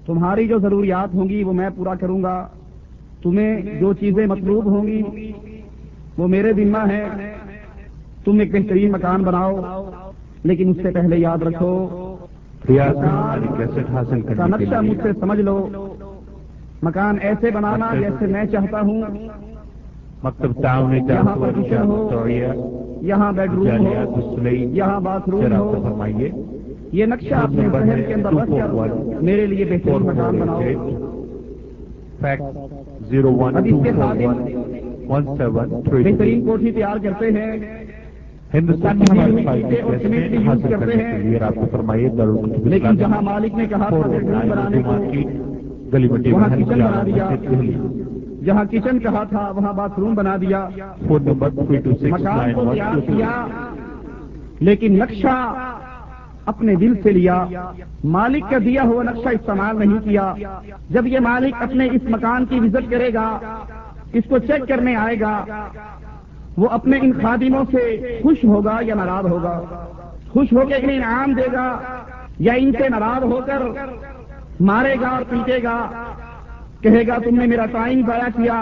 تمہاری جو ضروریات ہوں گی وہ میں پورا کروں گا، تمہیں جو چیزیں مطلوب ہوں گی وہ میرے ذمہ ہے۔ تم ایک بہترین مکان بناؤ، لیکن اس سے پہلے یاد رکھو مکان کا نقشہ مجھ سے سمجھ لو، مکان ایسے بنانا جیسے میں چاہتا ہوں، یہاں پر کچن ہو، یہاں بیڈ روم ہو، یہاں باتھ روم ہو، یہ نقشہ اپنے ذہن کے اندر رکھ کر میرے لیے بہترین مکان بناؤ۔ اب اس کے خادم بہترین کوٹھی تیار کرتے ہیں، اور سیمنٹ بھی یوز کرتے ہیں، لیکن جہاں مالک نے کہا تھا بیڈروم بنانے کو وہاں کچن بنا دیا، جہاں کچن کہا تھا وہاں باتھ روم بنا دیا۔ مکان کو تیار کیا لیکن نقشہ اپنے دل سے لیا، مالک کا دیا ہوا نقشہ استعمال نہیں کیا۔ جب یہ مالک اپنے اس مکان کی وزٹ کرے گا، اس کو چیک کرنے آئے گا، وہ اپنے ان خادموں سے خوش ہوگا یا ناراض ہوگا؟ خوش ہو کے انہیں انعام دے گا یا ان سے ناراض ہو کر مارے گا اور پیٹے گا، کہے گا تم نے میرا ٹائم ضائع کیا،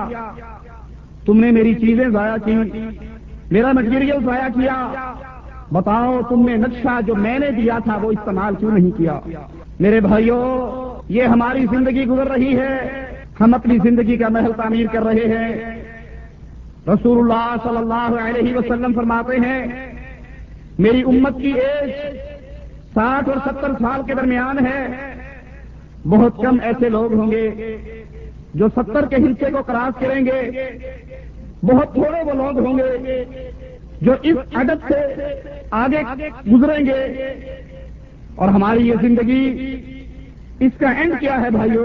تم نے میری چیزیں ضائع کی، میرا مٹیریل ضائع کیا، بتاؤ تم نے نقشہ جو میں نے دیا تھا وہ استعمال کیوں نہیں کیا؟ میرے بھائیوں، یہ ہماری زندگی گزر رہی ہے، ہم اپنی زندگی کا محل تعمیر کر رہے ہیں۔ رسول اللہ صلی اللہ علیہ وسلم فرماتے ہیں میری امت کی ایج 60 اور 70 سال کے درمیان ہے، بہت کم ایسے لوگ ہوں گے جو 70 کے حصے کو کراس کریں گے، بہت تھوڑے وہ لوگ ہوں گے جو اس عدد سے آگے گزریں گے۔ اور ہماری یہ زندگی، اس کا اینڈ کیا ہے بھائیو؟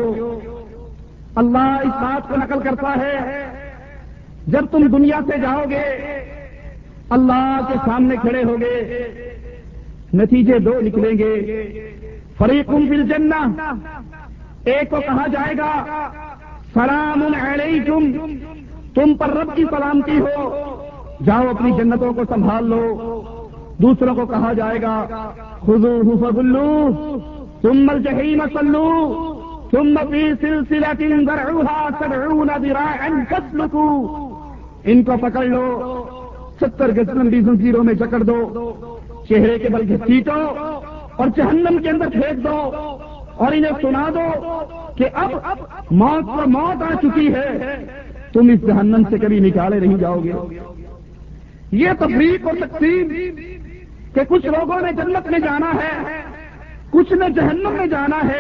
اللہ اس بات کو نقل کرتا ہے جب تم دنیا سے جاؤ گے، اللہ کے سامنے کھڑے ہوگے، نتیجے دو نکلیں گے، فریقم فی الجنہ، ایک کو کہا جائے گا سلام علیکم، تم پر رب کی سلامتی ہو، جاؤ اپنی جنتوں کو سنبھال لو۔ دوسروں کو کہا جائے گا خذوہ فغلوہ ثم الجحیم صلوہ ثم فی سلسلۃ ذرعها 70 ذراعا فاسلکوہ، ان کو پکڑ لو، 70 گز لمبی زنجیروں میں جکڑ دو، چہرے کے بل گھسیٹو اور جہنم کے اندر پھینک دو، اور انہیں سنا دو کہ اب موت پر موت آ چکی ہے، تم اس جہنم سے کبھی نکالے نہیں جاؤ گے۔ یہ تفریق اور تقسیم کہ کچھ لوگوں نے جنت میں جانا ہے، کچھ نے جہنم میں جانا ہے،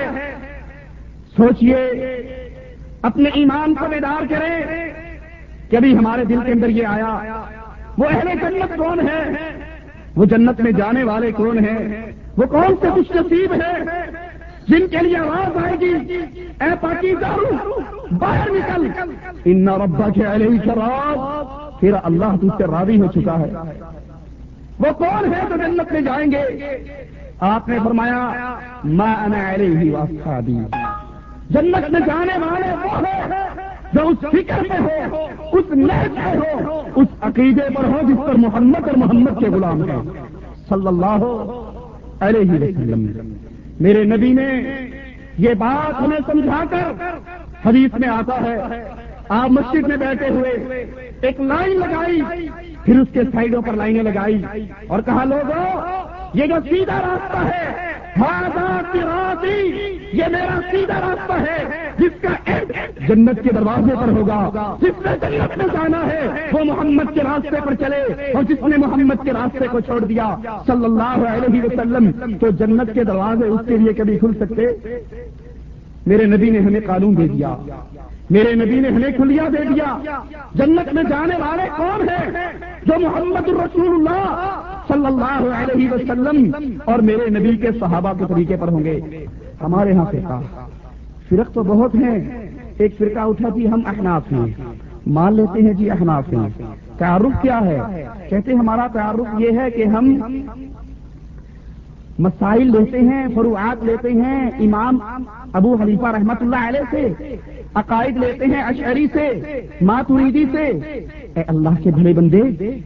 سوچئے، اپنے ایمان کو بیدار کریں کہ ابھی ہمارے دل کے اندر یہ آیا وہ اہل جنت کون ہے، وہ جنت میں جانے والے کون ہیں، وہ کون سے خوش نصیب ہیں جن کے لیے آواز آئے گی اے پاکیزہ روح باہر نکل، ان ربک علیک راض، پھر اللہ تجھ سے راضی ہو چکا ہے۔ وہ کون ہے جو جنت میں جائیں گے؟ آپ نے فرمایا ما انا علیہ واصحابی، جنت میں جانے والے وہ ہیں جو اس فکر میں ہو، اس نیت میں ہو، اس عقیدے پر ہو جس پر محمد اور محمد کے غلام ہیں صلی اللہ علیہ وسلم۔ میرے نبی نے یہ بات ہمیں سمجھا کر، حدیث میں آتا ہے آپ مسجد میں بیٹھے ہوئے ایک لائن لگائی، پھر اس کے سائڈوں پر لائنیں لگائی اور کہا لوگوں یہ جو سیدھا راستہ ہے ھذا صراطی، یہ میرا سیدھا راستہ ہے جس کا اینڈ جنت کے دروازے پر ہوگا۔ جس نے جنت میں جانا ہے وہ محمد کے راستے پر چلے، اور جس نے محمد کے راستے کو چھوڑ دیا صلی اللہ علیہ وسلم تو جنت کے دروازے اس کے لیے کبھی کھل سکتے؟ میرے نبی نے ہمیں قانون دے دیا، میرے نبی نے ہمیں کھلیا دے دیا۔ جنت میں جانے والے کون ہیں؟ جو محمد الرسول اللہ صلی اللہ علیہ وسلم اور میرے نبی کے صحابہ کے طریقے پر ہوں گے۔ ہمارے ہاں فرق تو بہت ہیں، ایک فرقہ اٹھا جی ہم احناف ہیں، مان لیتے ہیں جی احناف ہیں۔ تعارف کیا ہے؟ کہتے ہیں ہمارا تعارف یہ ہے کہ ہم مسائل لیتے ہیں، فروعات لیتے ہیں امام ابو حنیفہ رحمت اللہ علیہ سے، عقائد لیتے ہیں اشعری سے، ماتریدی سے۔ اے اللہ کے بھلے بندے،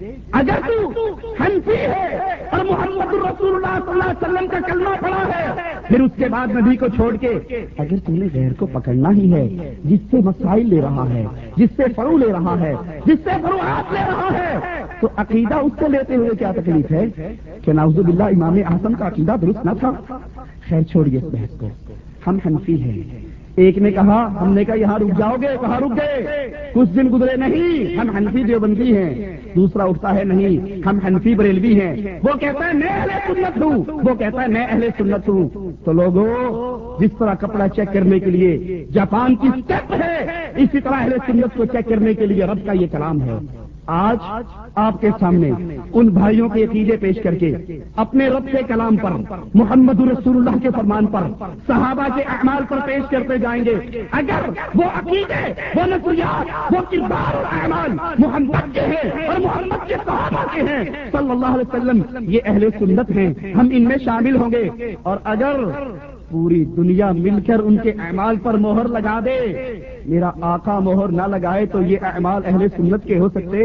اگر تو حنفی ہے اور محمد رسول اللہ صلی اللہ علیہ وسلم کا کلمہ پڑھا ہے، پھر اس کے بعد نبی کو چھوڑ کے اگر تم نے غیر کو پکڑنا ہی ہے، جس سے مسائل لے رہا ہے، جس سے فروع لے رہا ہے، جس سے فروعات لے رہا ہے، تو عقیدہ اس سے لیتے ہوئے کیا تکلیف ہے کہ نعوذ باللہ امام اعظم کا عقیدہ درست نہ تھا؟ خیر چھوڑیے اس بحث کو، ہم حنفی ہیں۔ ایک نے کہا، ہم نے کہا یہاں رک جاؤ گے؟ کہاں رک گئے؟ کچھ دن گزرے، نہیں ہم حنفی دیوبندی ہیں۔ دوسرا اٹھتا ہے، نہیں ہم حنفی بریلوی ہیں۔ وہ کہتا ہے میں اہل سنت ہوں، وہ کہتا ہے میں اہل سنت ہوں۔ تو لوگوں، جس طرح کپڑا چیک کرنے کے لیے جاپان کی اسٹیپ ہے، اسی طرح اہل سنت کو چیک کرنے کے لیے رب کا یہ کلام ہے۔ آج آپ کے سامنے ان بھائیوں کے عقیدے پیش کر کے اپنے رب کے کلام پر، محمد رسول اللہ کے فرمان پر، صحابہ کے اعمال پر پیش کرتے جائیں گے۔ اگر وہ عقیدے، وہ نظریات، وہ کردار اور اعمال محمد کے ہیں اور محمد کے صحابہ کے ہیں صلی اللہ علیہ وسلم، یہ اہل سنت ہیں، ہم ان میں شامل ہوں گے۔ اور اگر پوری دنیا مل کر ان کے اعمال پر مہر لگا دے، میرا آقا مہر نہ لگائے تو یہ اعمال اہل سنت کے ہو سکتے؟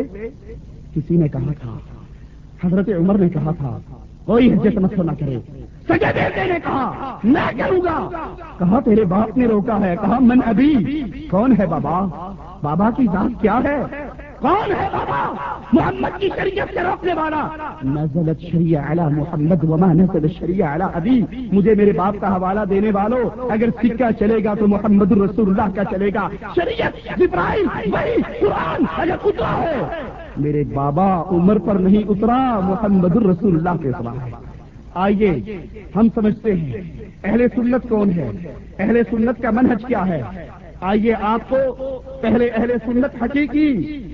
کسی نے کہا تھا، حضرت عمر نے کہا تھا کوئی حجت مت نہ کرے، سجدے دینے نے کہا میں کروں گا، کہا تیرے باپ نے روکا ہے، کہا من ابی، کون ہے بابا؟ بابا کی ذات کیا ہے؟ کون ہے بابا؟ محمد کی شریعت سے روکنے والا۔ نزلت شریعہ علی محمد وما نزل شریعہ علی ابی، مجھے میرے باپ کا حوالہ دینے والوں، اگر سکہ چلے گا تو محمد رسول اللہ کا چلے گا۔ شریعت، جبرائیل، وحی، قرآن اگر اترا ہے، میرے بابا عمر پر نہیں اترا، محمد رسول اللہ کے اترا ہے۔ آئیے ہم سمجھتے ہیں اہل سنت کون ہے، اہل سنت کا منہج کیا ہے۔ آئیے آپ کو پہلے اہل سنت حقیقی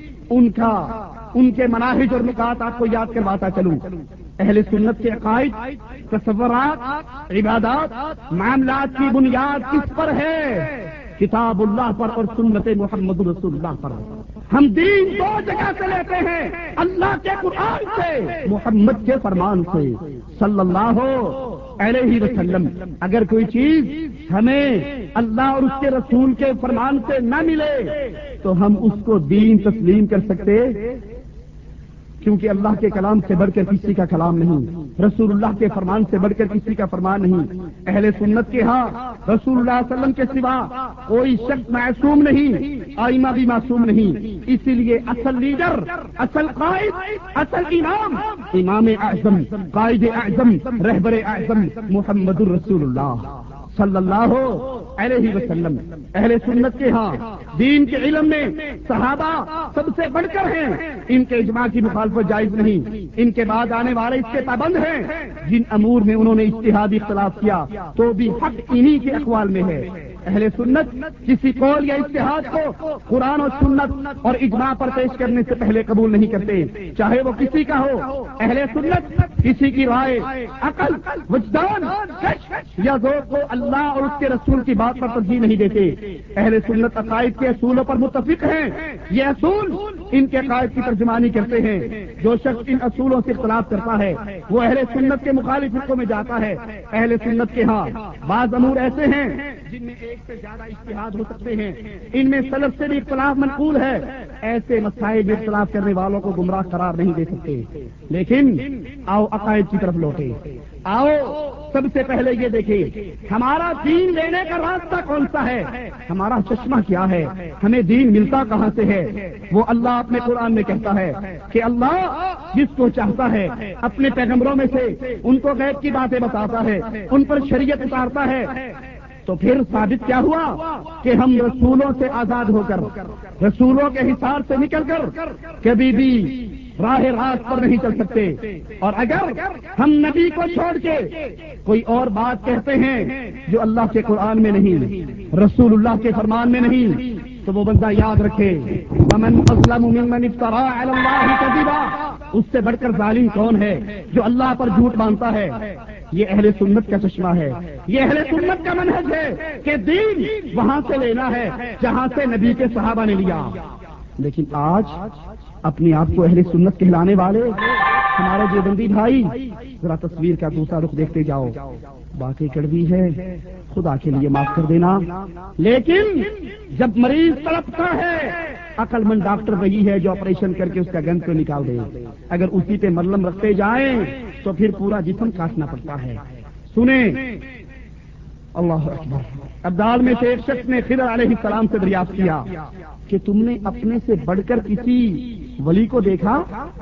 ان کے مناہج اور نکات آپ کو یاد کرواتا چلوں۔ اہل سنت کے عقائد، تصورات، عبادات، معاملات کی بنیاد کس پر ہے؟ کتاب اللہ پر اور سنت محمد رسول اللہ پر۔ ہم دین دو جگہ سے لیتے ہیں، اللہ کے قرآن سے، محمد کے فرمان سے صلی اللہ علیہ وسلم۔ اگر کوئی چیز ہمیں اللہ اور اس کے رسول کے فرمان سے نہ ملے تو ہم اس کو دین تسلیم کر سکتے، کیونکہ اللہ کے کلام سے بڑھ کر کسی کا کلام نہیں، رسول اللہ کے فرمان سے بڑھ کر کسی کا فرمان نہیں۔ اہل سنت کے ہاں رسول اللہ صلی اللہ علیہ وسلم کے سوا کوئی شخص معصوم نہیں، آئمہ بھی معصوم نہیں۔ اسی لیے اصل لیڈر، اصل قائد، اصل امام، امام اعظم، قائد اعظم، رہبر اعظم محمد الرسول اللہ صلی اللہ علیہ وسلم۔ اہل سنت کے ہاں دین کے علم میں صحابہ سب سے بڑھ کر ہیں، ان کے اجماع کی مخالفت جائز نہیں، ان کے بعد آنے والے اس کے پابند ہیں۔ جن امور میں انہوں نے اجتہادی اختلاف کیا تو بھی حق انہی کے اقوال میں ہے۔ اہل سنت کسی قول یا اجتہاد کو قرآن و سنت اور اجماع پر پیش کرنے سے پہلے قبول نہیں کرتے، چاہے وہ کسی کا ہو۔ اہل سنت کسی کی رائے، عقل، وجدان، کشف یا ذوق کو اللہ اور اس کے رسول کی بات پر ترجیح نہیں دیتے۔ اہل سنت عقائد کے اصولوں پر متفق ہیں، یہ اصول ان کے عقائد کی ترجمانی کرتے ہیں۔ جو شخص ان اصولوں سے اختلاف کرتا ہے وہ اہل سنت کے مخالف حصوں میں جاتا ہے۔ اہل سنت کے ہاں بعض امور ایسے ہیں جن میں ایک سے زیادہ اجتہاد ہو سکتے ہیں، ان میں سلف سے بھی اختلاف منقول ہے۔ ایسے مسائل میں اختلاف کرنے والوں کو گمراہ قرار نہیں دے سکتے۔ لیکن آؤ عقائد کی طرف لوٹے، آؤ سب سے پہلے یہ دیکھیں ہمارا دین لینے کا راستہ کون سا ہے، ہمارا چشمہ کیا ہے، ہمیں دین ملتا کہاں سے ہے۔ وہ اللہ اپنے قرآن میں کہتا ہے کہ اللہ جس کو چاہتا ہے اپنے پیغمبروں میں سے ان کو غیب کی باتیں بتاتا ہے، ان پر شریعت اتارتا ہے۔ تو پھر ثابت کیا ہوا کہ ہم رسولوں سے آزاد ہو کر، رسولوں کے حصار سے نکل کر کبھی بھی راہ راست پر نہیں چل سکتے۔ اور اگر ہم نبی کو چھوڑ کے کوئی اور بات کہتے ہیں جو اللہ کے قرآن میں نہیں، رسول اللہ کے فرمان میں نہیں، تو وہ بندہ یاد رکھے ومن اظلم ممن افترى علی اللہ کذبا، اس سے بڑھ کر ظالم کون ہے جو اللہ پر جھوٹ باندھتا ہے۔ یہ اہل سنت کا چشمہ ہے، یہ اہل سنت کا منہج ہے کہ دین وہاں سے لینا ہے جہاں سے نبی کے صحابہ نے لیا۔ لیکن آج اپنے آپ کو اہل سنت کہلانے والے ہمارے دیوبندی بھائی ذرا تصویر کا دوسرا رخ دیکھتے جاؤ، باتیں کڑوی ہے، خدا کے لیے معاف کر دینا، لیکن جب مریض تڑپتا ہے عقل مند ڈاکٹر وہی ہے جو آپریشن کر کے اس کا گند کو نکال دے، اگر اسی پہ مرلم رکھتے جائیں تو پھر پورا جسم کاٹنا پڑتا ہے۔ سنیں اللہ اکبر۔ ابدال میں سے ایک شخص نے خضر علیہ السلام سے دریافت کیا کہ تم نے اپنے سے بڑھ کر کسی ولی کو دیکھا؟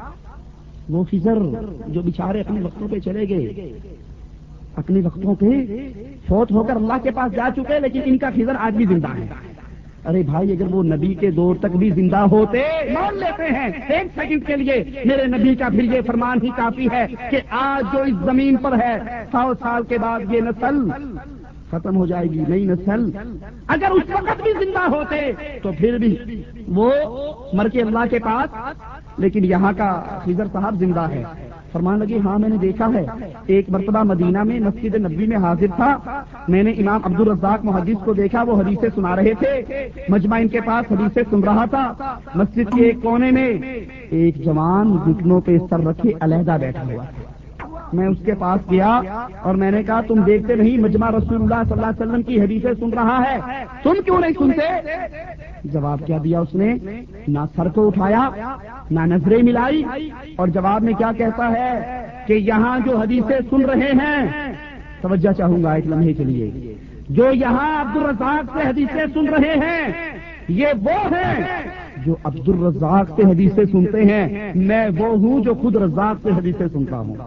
وہ خضر جو بیچارے اپنے وقتوں پہ چلے گئے، اپنے وقتوں پہ فوت ہو کر اللہ کے پاس جا چکے، لیکن ان کا خضر آج بھی زندہ ہے۔ ارے بھائی اگر وہ نبی کے دور تک بھی زندہ ہوتے، مان لیتے ہیں ایک سیکنڈ کے لیے میرے نبی کا پھر یہ فرمان ہی کافی ہے کہ آج جو اس زمین پر ہے 100 سال کے بعد یہ نسل ختم ہو جائے گی، نئی نسل اگر اس وقت بھی زندہ ہوتے تو پھر بھی وہ مر کے اللہ کے پاس، لیکن یہاں کا خضر صاحب زندہ ہے۔ فرمان لگے ہاں میں نے دیکھا ہے، ایک مرتبہ مدینہ میں مسجد نبوی میں حاضر تھا، میں نے امام عبدالرزاق محدث کو دیکھا، وہ حدیثیں سنا رہے تھے، مجمع ان کے پاس حدیثیں سن رہا تھا، مسجد کے ایک کونے میں ایک جوان گھٹنوں پہ سر رکھے علیحدہ بیٹھا ہوا تھا۔ میں اس کے پاس گیا اور میں نے کہا تم دیکھتے نہیں مجمع رسول اللہ صلی اللہ علیہ وسلم کی حدیثیں سن رہا ہے، تم کیوں نہیں سنتے؟ جواب کیا دیا اس نے؟ نہ سر کو اٹھایا نہ نظریں ملائی، اور جواب میں کیا کہتا ہے کہ یہاں جو حدیثیں سن رہے ہیں، توجہ چاہوں گا ایک لمحے کے لیے، جو یہاں عبدالرزاق سے حدیثیں سن رہے ہیں یہ وہ ہیں جو عبدالرزاق سے حدیثیں سنتے ہیں، میں وہ ہوں جو خود رزاق سے حدیثیں سنتا ہوں۔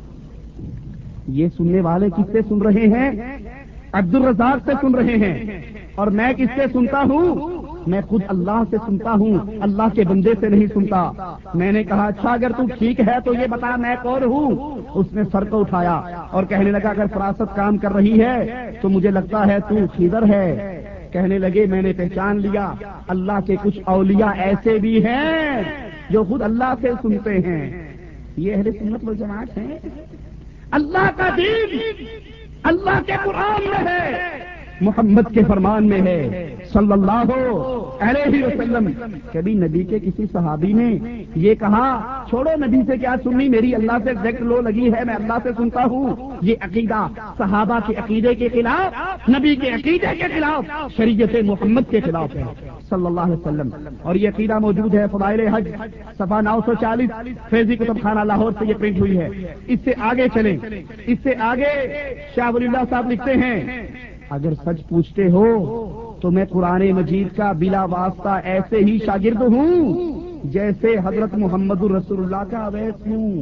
یہ سننے والے کس سے سن رہے ہیں؟ عبدالرزاق سے سن رہے ہیں، اور میں کس سے سنتا ہوں؟ میں خود اللہ سے سنتا ہوں، اللہ کے بندے سے نہیں سنتا۔ میں نے کہا اچھا اگر تو ٹھیک ہے تو یہ بتا میں کون ہوں؟ اس نے سر کو اٹھایا اور کہنے لگا اگر فراست کام کر رہی ہے تو مجھے لگتا ہے تو خضر ہے۔ کہنے لگے میں نے پہچان لیا، اللہ کے کچھ اولیاء ایسے بھی ہیں جو خود اللہ سے سنتے ہیں۔ یہ اہل سنت والجماعت ہیں۔ اللہ کا دین اللہ کے قرآن میں ہے، محمد کے فرمان میں ہے صلی اللہ علیہ وسلم۔ کبھی نبی کے کسی صحابی نے یہ کہا چھوڑو نبی سے کیا سننی، میری اللہ سے ڈائریکٹ لو لگی ہے، میں اللہ سے سنتا ہوں؟ یہ عقیدہ صحابہ کے عقیدے کے خلاف، نبی کے عقیدے کے خلاف، شریعت محمد کے خلاف ہے صلی اللہ علیہ وسلم۔ اور یہ عقیدہ موجود ہے فضائل حج صفحہ 940 فیضی کتب خانہ لاہور سے یہ پرنٹ ہوئی ہے۔ اس سے آگے چلیں، اس سے آگے شاہ ولی اللہ صاحب لکھتے ہیں اگر سچ پوچھتے ہو تو میں قرآن مجید کا بلا واسطہ ایسے ہی شاگرد ہوں جیسے حضرت محمد الرسول اللہ کا اویس ہوں۔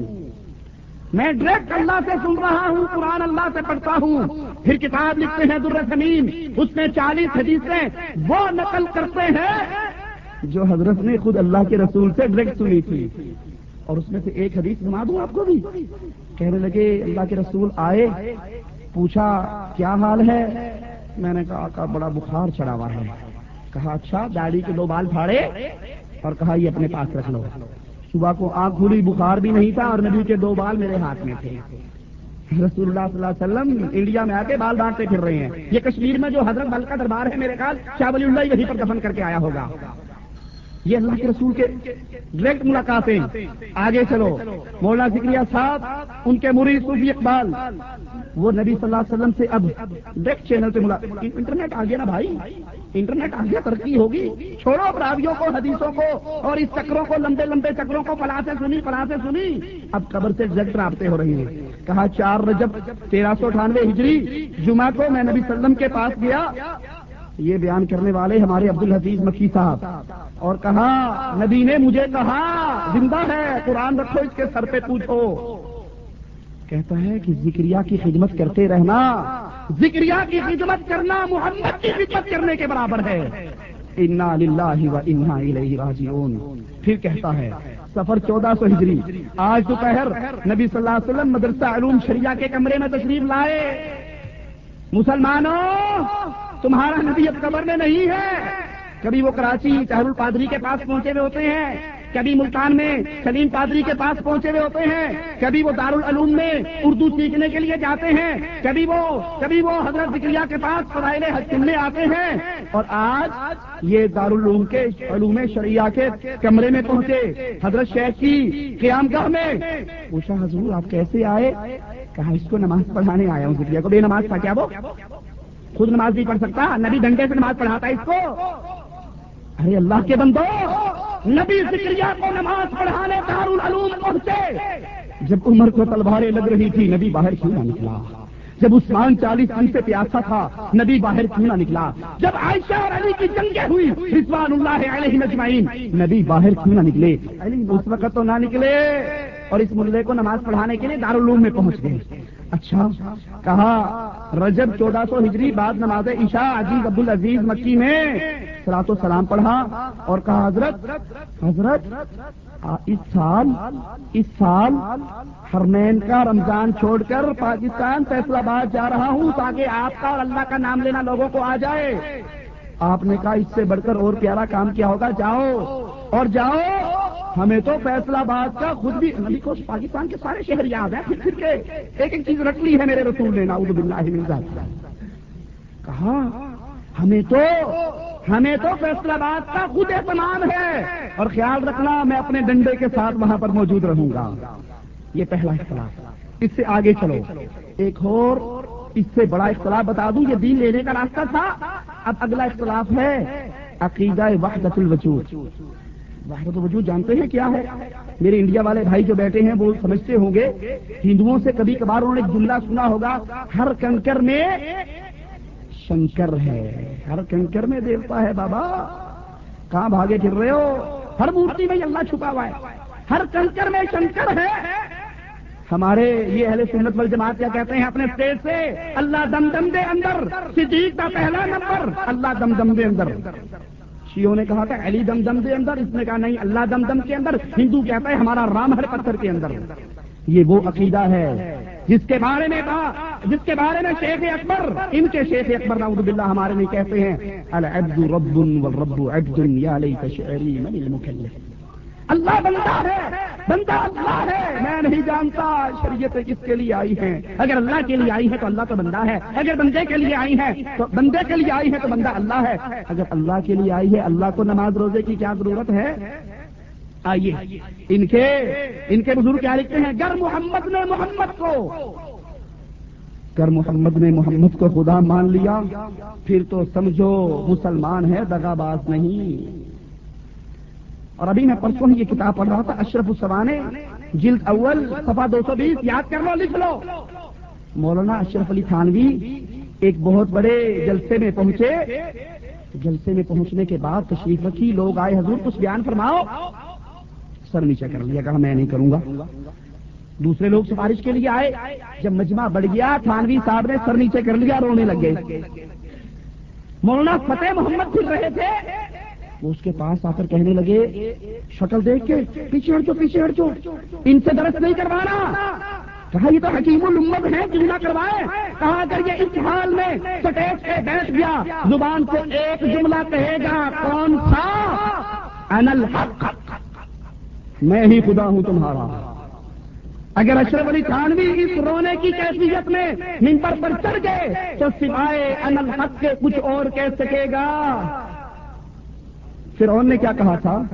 میں ڈائریکٹ اللہ سے سن رہا ہوں، قرآن اللہ سے پڑھتا ہوں۔ پھر کتاب لکھتے ہیں در ثمین، اس میں 40 حدیثیں وہ نقل کرتے ہیں جو حضرت نے خود اللہ کے رسول سے ڈائریکٹ سنی تھی، اور اس میں سے ایک حدیث سنا دوں آپ کو بھی۔ کہنے لگے اللہ کے رسول آئے، پوچھا کیا حال ہے؟ میں نے کہا آقا بڑا بخار چڑھا ہوا ہے۔ کہا اچھا، داڑھی کے 2 بال پھاڑے اور کہا یہ اپنے پاس رکھ لو۔ صبح کو آنکھ کھلی، بخار بھی نہیں تھا اور نبی کے 2 بال میرے ہاتھ میں تھے۔ رسول اللہ صلی اللہ علیہ وسلم انڈیا میں آ کے بال بانٹتے پھر رہے ہیں۔ یہ کشمیر میں جو حضرت بل کا دربار ہے میرے خیال شاہ ولی اللہ وہیں پر دفن کر کے آیا ہوگا۔ یہ اللہ کے رسول کے ڈائریکٹ ملاقاتیں۔ آگے چلو، مولانا ذکریہ صاحب ان کے مرید صوفی اقبال، وہ نبی صلی اللہ علیہ وسلم سے اب ڈائریکٹ چینل پہ انٹرنیٹ آ گیا نا بھائی، انٹرنیٹ آ گیا، ترقی ہوگی، چھوڑو راویوں کو حدیثوں کو اور اس چکروں کو، لمبے لمبے چکروں کو، فلاں سے سنی، اب قبر سے ڈائریکٹ رابطے ہو رہی ہیں۔ کہا 4 رجب 1398 ہجری جمعہ کو میں نبی صلی اللہ علیہ وسلم کے پاس گیا، یہ بیان کرنے والے ہمارے عبدالحفیظ مکی صاحب، اور کہا نبی نے مجھے کہا زندہ ہے، قرآن رکھو اس کے سر پہ پوچھو۔ کہتا ہے کہ ذکریہ کی خدمت کرتے رہنا، ذکریہ کی خدمت کرنا محمد کی خدمت کرنے کے برابر ہے۔ انا للہ و انا الیہ راجعون۔ پھر کہتا ہے سفر 1400 ہجری، آج دوپہر نبی صلی اللہ علیہ وسلم مدرسہ علوم شریعہ کے کمرے میں تشریف لائے۔ مسلمانوں تمہارا نبی اب قبر میں نہیں ہے۔ کبھی وہ کراچی طاہر القادری کے پاس پہنچے ہوئے ہوتے ہیں، کبھی ملتان میں سلیم پادری کے پاس پہنچے ہوئے ہوتے ہیں، کبھی وہ دارالعلوم میں اردو سیکھنے کے لیے جاتے ہیں، کبھی وہ حضرت ذکریا کے پاس فضائل حج سننے آتے ہیں، اور آج یہ دارالعلوم کے علوم شرعیہ کے کمرے میں پہنچے، حضرت شیخ کی قیام گاہ میں پوچھا حضور آپ کیسے آئے؟ کہا اس کو نماز پڑھانے آیا ہوں، ذکریا کو بے نماز تھا کیا، وہ خود نماز نہیں پڑھ سکتا، نبی ڈنڈے سے نماز پڑھاتا اس کو؟ ارے اللہ کے بندو، نبی ذکریا کو نماز پڑھانے دارالعلوم پہنچے، جب عمر کو تلواریں لگ رہی تھی نبی باہر کیوں نہ نکلا؟ جب عثمان 40 دن سے پیاسا تھا نبی باہر کیوں نہ نکلا؟ جب عائشہ اور علی کی جنگیں ہوئی رضوان اللہ علیہم اجمعین نبی باہر کیوں نہ نکلے؟ علی اس وقت تو نہ نکلے، اور اس ملے کو نماز پڑھانے کے لیے دارالعلوم میں پہنچ گئے۔ اچھا، کہا رجب 1400 ہجری بعد نماز عشاء عزیز عبدالعزیز مکی میں صلاۃ و سلام پڑھا اور کہا حضرت اس سال حرمین کا رمضان چھوڑ کر پاکستان فیصل آباد جا رہا ہوں تاکہ آپ کا اور اللہ کا نام لینا لوگوں کو آ جائے۔ آپ نے کہا اس سے بڑھ کر اور پیارا کام کیا ہوگا، جاؤ، ہمیں تو فیصل آباد کا خود بھی نبی کو پاکستان کے سارے شہر یاد ہیں، پھر کے ایک چیز رکھ لی ہے میرے رسول نے، نعوذ باللہ من ذالک۔ کہا ہمیں تو فیصل آباد کا خود اہتمام ہے، اور خیال رکھنا میں اپنے ڈنڈے کے ساتھ وہاں پر موجود رہوں گا۔ یہ پہلا اختلاف۔ اس سے آگے چلو، ایک اور اس سے بڑا اختلاف بتا دوں، یہ دین لینے کا راستہ تھا۔ اب اگلا اختلاف ہے عقیدہ وحدت الوجود۔ وحدت الوجود جانتے ہیں کیا ہے؟ میرے انڈیا والے بھائی جو بیٹھے ہیں وہ سمجھتے ہوں گے، ہندوؤں سے کبھی کبھار انہوں نے ایک جملہ سنا ہوگا، ہر کنکر میں شنکر ہے، ہر کنکر میں دیوتا ہے۔ بابا کہاں بھاگے پھر رہے ہو؟ ہر مورتی میں اللہ چھپا ہوا ہے، ہر کنکر میں شنکر ہے۔ ہمارے یہ اہل سنت والجماعت کیا کہتے ہیں اپنے اسٹیج سے؟ اللہ دم دم دے اندر، صدیق کا پہلا نمبر، اللہ دم دم دے اندر۔ شیعوں نے کہا تھا علی دم دم دے اندر، اس نے کہا نہیں اللہ دم دم کے اندر۔ ہندو کہتا ہے ہمارا رام ہر پتھر کے اندر۔ یہ وہ عقیدہ ہے جس کے بارے میں شیخ اکبر، ان کے شیخ اکبر نعوذ باللہ ہمارے نہیں کہتے ہیں العبد رب والرب عبد یا لیت شعری من المکلف۔ اللہ بندہ ہے، بندہ اللہ ہے، میں نہیں جانتا شریعتیں کس کے لیے آئی ہیں۔ اگر اللہ کے لیے آئی ہے تو اللہ تو بندہ ہے، اگر بندے کے لیے آئی ہے تو بندے کے لیے آئی ہے تو بندہ اللہ ہے۔ اگر اللہ کے لیے آئی ہے، اللہ کو نماز روزے کی کیا ضرورت ہے؟ آئیے ان کے بزرگ کیا لکھتے ہیں، گر محمد نے محمد کو خدا مان لیا پھر تو سمجھو مسلمان ہے، دغاباز نہیں۔ اور ابھی میں پرسوں ہی یہ کتاب پڑھ رہا تھا، اشرف السوانے جلد اول صفحہ 220، یاد کر لو، لکھ لو۔ مولانا اشرف علی تھانوی ایک بہت بڑے جلسے میں پہنچے، جلسے میں پہنچنے کے بعد تشریف رکھی، لوگ آئے حضور کچھ بیان فرماؤ، سر نیچے کر لیا، کہا میں نہیں کروں گا۔ دوسرے لوگ سفارش کے لیے آئے، جب مجمع بڑھ گیا تھانوی صاحب نے سر نیچے کر لیا، رونے لگ گئے۔ مولانا فتح محمد پھر رہے تھے، وہ اس کے پاس آ کر کہنے لگے، شکل دیکھ کے پیچھے ہٹ جو ان سے درس نہیں کروانا۔ کہا یہ تو حکیم الامت ہے، کیوں نہ کروائے؟ کہا اگر یہ اس حال میں سٹیج پہ بیٹھ گیا زبان سے ایک جملہ کہے گا، کون سا؟ انا الحق، میں ہی خدا ہوں تمہارا۔ اگر اشرف علی تھانوی اس رونے کی کیفیت میں منبر پر چڑھ گئے تو سوائے انا الحق کے کچھ اور کہہ سکے گا؟ فرعون نے کیا کہا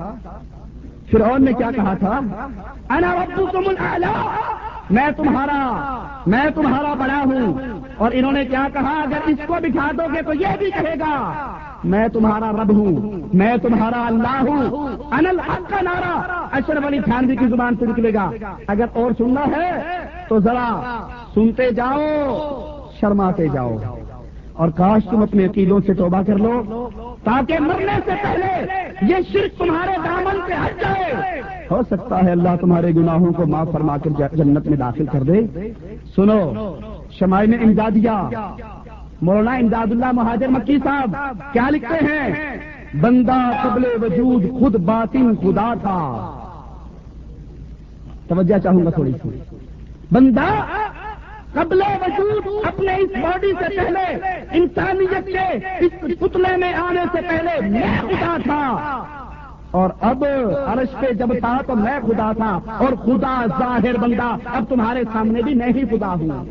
تھا؟ انا ربکم الاعلی، میں تمہارا بڑا ہوں۔ اور انہوں نے کیا کہا؟ اگر اس کو بٹھا دو گے تو یہ بھی کہے گا میں تمہارا رب ہوں، میں تمہارا اللہ ہوں۔ انا الحق کا نعرہ اشرف علی تھانوی کی زبان سے نکلے گا۔ اگر اور سننا ہے تو ذرا سنتے جاؤ، شرماتے جاؤ، اور کاش تم اپنے عقیدوں سے توبہ کر لو تاکہ مرنے سے پہلے یہ شرک تمہارے دامن سے ہٹ جائے۔ ہو سکتا ہے اللہ تمہارے گناہوں کو معاف فرما کر جنت میں داخل کر دے۔ سنو شمائل امدادیہ، مولانا امداد اللہ مہاجر مکی صاحب کیا لکھتے ہیں؟ بندہ قبل وجود خود باطن خدا تھا۔ توجہ چاہوں گا تھوڑی سی۔ بندہ قبل وجود اپنے اس باڈی سے پہلے، انسانیت کے اس پتلے میں آنے سے پہلے میں خدا تھا۔ اور اب عرش پہ جب تھا تو میں خدا تھا، اور خدا ظاہر بندہ، اب تمہارے سامنے بھی میں ہی خدا ہوں۔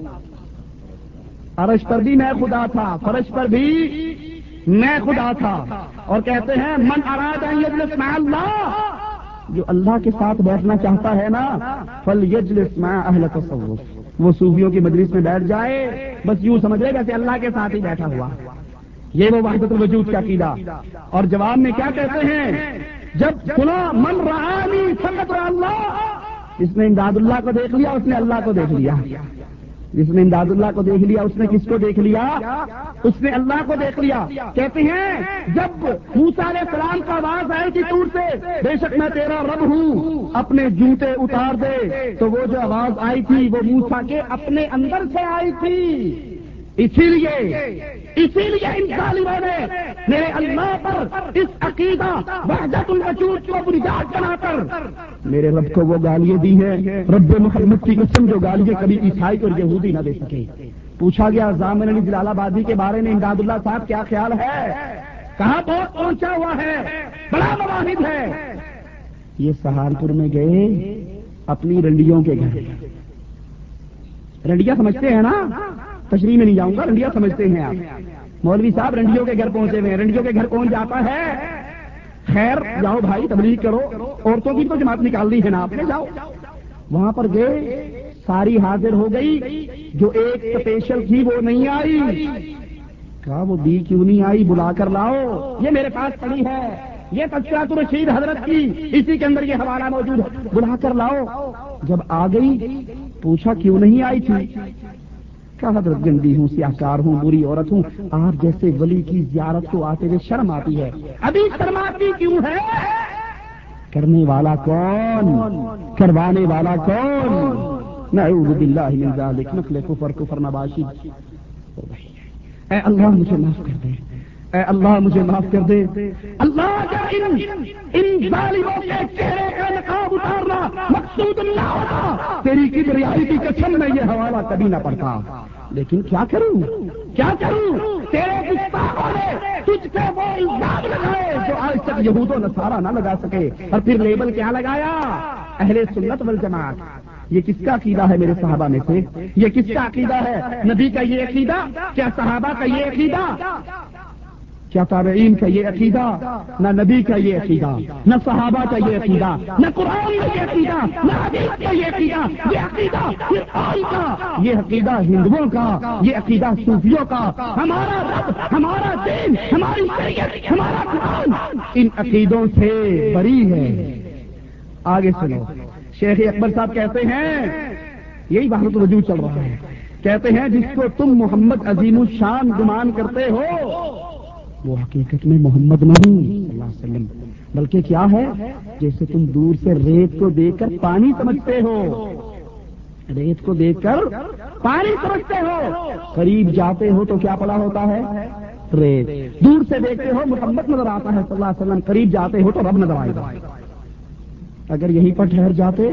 عرش پر بھی میں خدا تھا، فرش پر بھی میں خدا تھا۔ اور کہتے ہیں من اراد ان یجلس مع اللہ، جو اللہ کے ساتھ بیٹھنا چاہتا ہے نا، فلیجلس مع اہل تصوف، وہ صوفیوں کی مجلس میں بیٹھ جائے، بس یوں سمجھ لے گا کہ اللہ کے ساتھ ہی بیٹھا ہوا۔ یہ وہ وحدت الوجود کا عقیدہ۔ اور جواب میں کیا کہتے ہیں، جب سنا من رآنی فقط رأى اللہ، جس نے امداد اللہ کو دیکھ لیا اس نے اللہ کو دیکھ لیا، جس نے امداد اللہ کو دیکھ لیا اس نے کس کو دیکھ لیا، اس نے اللہ کو دیکھ لیا۔ کہتے ہیں جب موسیٰ علیہ السلام کا آواز آئی تھی طور سے، بے شک میں تیرا رب ہوں اپنے جوتے اتار دے، تو وہ جو آواز آئی تھی وہ موسیٰ کے اپنے اندر سے آئی تھی۔ اسی لیے ان ظالموں نے میرے اللہ پر اس عقیدہ وحدت الوجود کو بنیاد بنا کر میرے رب کو وہ گالیاں دی ہیں، رب محمد کی قسم جو گالیاں کبھی عیسائی اور یہودی نہ دے سکے۔ پوچھا گیا ضامن علی جلال آبادی کے بارے میں امداد اللہ صاحب کیا خیال ہے، کہا بہت پہنچا ہوا ہے، بڑا مواہب ہے۔ یہ سہارنپور میں گئے اپنی رنڈیوں کے گھر، رنڈیاں سمجھتے ہیں نا، تشریح میں نہیں جاؤں گا، رنڈیاں سمجھتے ہیں آپ۔ مولوی صاحب رنڈیوں کے گھر پہنچے ہوئے ہیں، رنڈیوں کے گھر کون جاتا ہے؟ خیر جاؤ بھائی تبلیغ کرو، عورتوں کی تو جماعت نکال دی ہے نا آپ نے، جاؤ۔ وہاں پر گئے، ساری حاضر ہو گئی، جو ایک اسپیشل تھی وہ نہیں آئی۔ کہا وہ دی کیوں نہیں آئی، بلا کر لاؤ، یہ میرے پاس پڑی ہے، یہ تذکرۃ الرشید حضرت کی، اسی کے اندر یہ حوالہ موجود ہے، بلا کر لاؤ۔ جب آ گئی پوچھا کیوں نہیں آئی تھی، کہا حضرت گندی ہوں، سیاہکار ہوں، بری عورت ہوں، آپ جیسے ولی کی زیارت کو آتے ہوئے شرم آتی ہے۔ ابھی شرم آتی کیوں ہے؟ کرنے والا کون، کروانے والا کون؟ نعوذ باللہ من ذالک، نقل کفر نباشی۔ اے اللہ مجھے معاف کر دے، اے اللہ مجھے معاف کر دے۔ اللہ کا ان ظالموں کے چہرے کا نقاب اتارنا مقصود نہ ہوتا، تیری کبریائی کی قسم میں یہ حوالہ کبھی نہ پڑتا، لیکن کیا کروں، کیا کروں، تیرے گستاخوں نے تجھ پہ وہ الزام لگائے جو آج تک یہود و نصارہ نہ لگا سکے، اور پھر لیبل کیا لگایا، اہل سنت والجماعت۔ یہ کس کا عقیدہ ہے میرے صحابہ میں سے، یہ کس کا عقیدہ ہے؟ نبی کا یہ عقیدہ، کیا صحابہ کا یہ عقیدہ، کیا تابعین کا یہ عقیدہ؟ نہ نبی کا یہ عقیدہ، نہ صحابہ کا یہ عقیدہ، نہ قرآن کا یہ عقیدہ، نہ حدیث کا یہ عقیدہ، یہ عقیدہ فرعون کا، یہ عقیدہ ہندوؤں کا، یہ عقیدہ صوفیوں کا۔ ہمارا رب، ہمارا دین، ہماری شریعت، ہمارا قرآن ان عقیدوں سے بری ہے۔ آگے سنو، شیخ اکبر صاحب کہتے ہیں، یہی وحدت الوجود چل رہا ہے، کہتے ہیں جس کو تم محمد عظیم الشان گمان کرتے ہو وہ حقیقت میں محمد نہیں صلی اللہ علیہ وسلم، بلکہ کیا ہے، جیسے تم دور سے ریت کو دیکھ کر پانی سمجھتے ہو، ریت کو دیکھ کر پانی سمجھتے ہو، قریب جاتے ہو تو کیا پڑا ہوتا ہے، ریت۔ دور سے دیکھتے ہو محمد نظر آتا ہے صلی اللہ علیہ وسلم، قریب جاتے ہو تو رب نظر آئے گا۔ اگر یہیں پر ٹھہر جاتے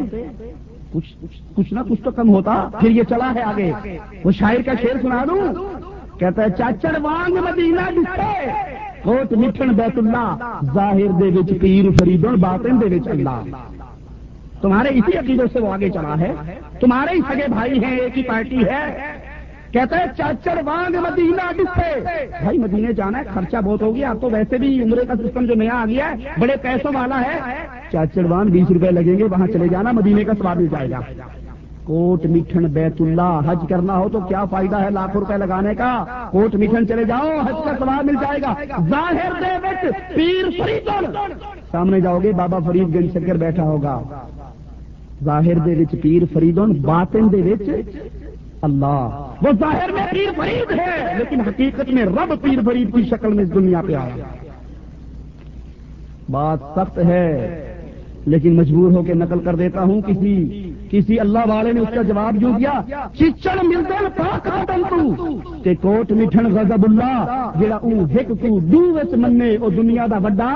کچھ نہ کچھ تو کم ہوتا۔ پھر یہ چلا ہے آگے، وہ شاعر کا شعر سنا دوں، کہتا ہے چاچڑ وانگ مدینہ دسے کوٹ مٹھن بیت اللہ، ظاہر دے وچ پیر فریدوں باطن دے وچ اللہ۔ تمہارے اسی عقیدے سے وہ آگے چلا ہے، تمہارے ہی سگے بھائی ہیں، ایک ہی پارٹی ہے۔ کہتا ہے چاچڑ وانگ مدینہ دسے، بھائی مدینے جانا ہے، خرچہ بہت ہو گیا، اب تو ویسے بھی عمرے کا سسٹم جو نیا آ گیا ہے بڑے پیسوں والا ہے، چاچڑ وان 20 روپے لگیں گے، وہاں چلے جانا، مدینے کا ثواب مل جائے گا۔ کوٹ مٹھن بیت اللہ، حج کرنا ہو تو کیا فائدہ ہے لاکھوں روپے لگانے کا، کوٹ مٹھن چلے جاؤ، حج کا ثواب مل جائے گا۔ ظاہر دے وچ پیر فرید، سامنے جاؤ گے بابا فرید گنج شکر بیٹھا ہوگا، ظاہر دے وچ پیر فریدون، باطن دے وچ اللہ۔ وہ ظاہر میں پیر فرید ہے لیکن حقیقت میں رب پیر فرید کی شکل میں اس دنیا پہ آیا۔ بات سخت ہے لیکن مجبور ہو کے نقل کر دیتا ہوں۔ کسی اللہ والے نے اس کا جواب یوں دیا، چچڑ ملدن پاک بدن تو تے کوٹ مٹھن غضب اللہ، جڑا او ہک کو دو وچ مننے او دنیا دا وڈا۔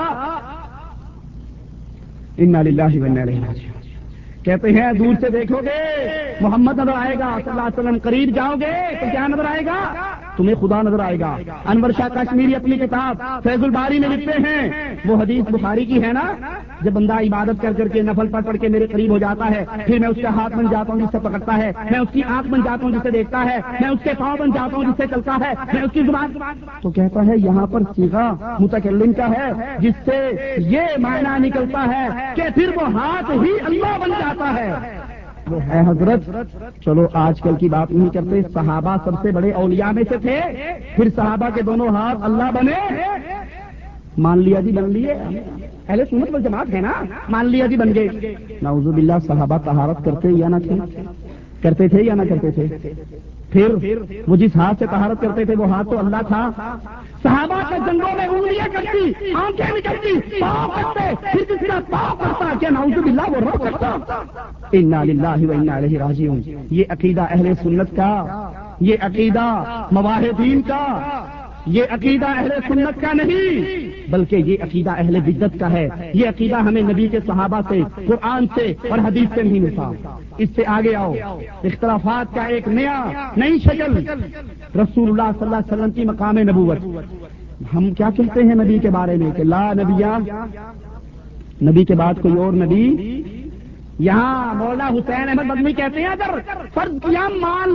انا للہ و انا الیہ راجعون۔ کہتے ہیں دور سے دیکھو گے محمد نظر آئے گا صلی اللہ علیہ وسلم، قریب جاؤ گے تو کیا نظر آئے گا، تمہیں خدا نظر آئے گا۔ انور شاہ کشمیری اپنی کتاب فیض الباری میں لکھتے ہیں، وہ حدیث بخاری کی ہے نا، جب بندہ عبادت کر کر کے نفل پڑھ کے میرے قریب ہو جاتا ہے، پھر میں اس کا ہاتھ بن جاتا ہوں جس سے پکڑتا ہے، میں اس کی آنکھ بن جاتا ہوں جسے دیکھتا ہے، میں اس کے پاؤں بن جاتا ہوں جس سے چلتا ہے، میں اس کی زبان، تو کہتا ہے یہاں پر صیغہ متکلم کا ہے، جس سے یہ معنی نکلتا ہے کہ پھر وہ ہاتھ ہی اللہ بن جاتا ہے۔ وہ ہے حضرت، چلو آج کل کی بات نہیں کرتے، صحابہ سب سے بڑے اولیاء میں سے تھے، پھر صحابہ کے دونوں ہاتھ اللہ بنے، مان لیا جی بن لیے، اہل سنت والجماعت ہے نا، مان لیا جی بن گئے۔ نعوذ باللہ، صحابہ طہارت کرتے یا نہ تھے؟ کرتے تھے یا نہ کرتے تھے؟ پھر وہ جس ہاتھ سے طہارت کرتے تھے وہ ہاتھ تو اللہ تھا۔ صحابہ کے جنگوں میں انگلیاں کرتی، آنکھیں نکلتی، پاؤں کرتے، پھر کسی کا پاؤں کرتا، کیا نعوذ باللہ وہ رو سکتا؟ انا للہ و انا الیہ راجعون۔ یہ عقیدہ اہل سنت کا، یہ عقیدہ مواحدین کا، یہ عقیدہ اہل سنت کا نہیں، بلکہ یہ عقیدہ اہل بدعت کا ہے۔ یہ عقیدہ ہمیں نبی کے صحابہ سے، قرآن سے اور حدیث سے نہیں ملتا۔ اس سے آگے آؤ، اختلافات کا ایک نئی شکل، رسول اللہ صلی اللہ علیہ وسلم کی مقام نبوت۔ ہم کیا کہتے ہیں نبی کے بارے میں کہ لا نبیہ، نبی کے بعد کوئی اور نبی، یہاں مولانا حسین احمد مدنی کہتے ہیں اگر فرض کیا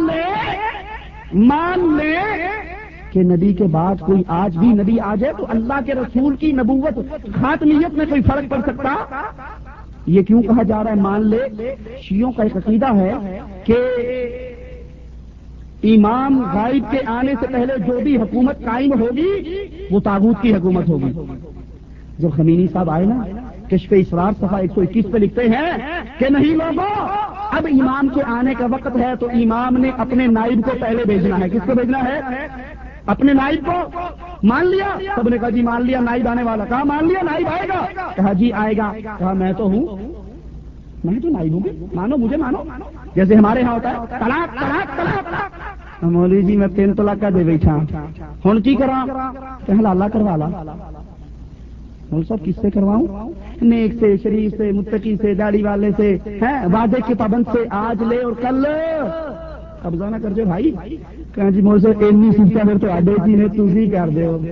مان لے کہ نبی کے بعد کوئی آج بھی نبی آ جائے تو اللہ کے رسول کی نبوت خاتمیت میں کوئی فرق پڑ سکتا؟ یہ کیوں کہا جا رہا ہے مان لے؟ شیعوں کا ایک عقیدہ ہے کہ امام غائب کے آنے سے پہلے جو بھی حکومت قائم ہوگی وہ طاغوت کی حکومت ہوگی۔ جب خمینی صاحب آئے نا، کشف اسرار صفحہ 121 پہ لکھتے ہیں کہ نہیں لوگوں، اب امام کے آنے کا وقت ہے تو امام نے اپنے نائب کو پہلے بھیجنا ہے۔ کس کو بھیجنا ہے؟ اپنے نائب کو۔ مان لیا؟ سب نے کہا جی مان لیا، نائب آنے والا۔ کہا مان لیا نائب آئے گا؟ کہا جی آئے گا۔ کہا میں تو ہوں، میں تو نائب ہوں، مانو مجھے مانو۔ جیسے ہمارے ہاں ہوتا ہے طلاق طلاق طلاق، مولوی جی میں 3 طلاق کا دے بیٹھا ہوں کی کرا؟ کہ حلالہ کروا لا۔ مول صاحب کس سے کرواؤں؟ نیک سے، شریف سے، متقی سے، داڑھی والے سے، وعدے کے پابند سے، آج لے اور کل قبضہ نہ کر جو بھائی۔ کہاں جی مول صاحب اینی سیکھتا پھر تو آڈے جی نے تھی کر دے ہو۔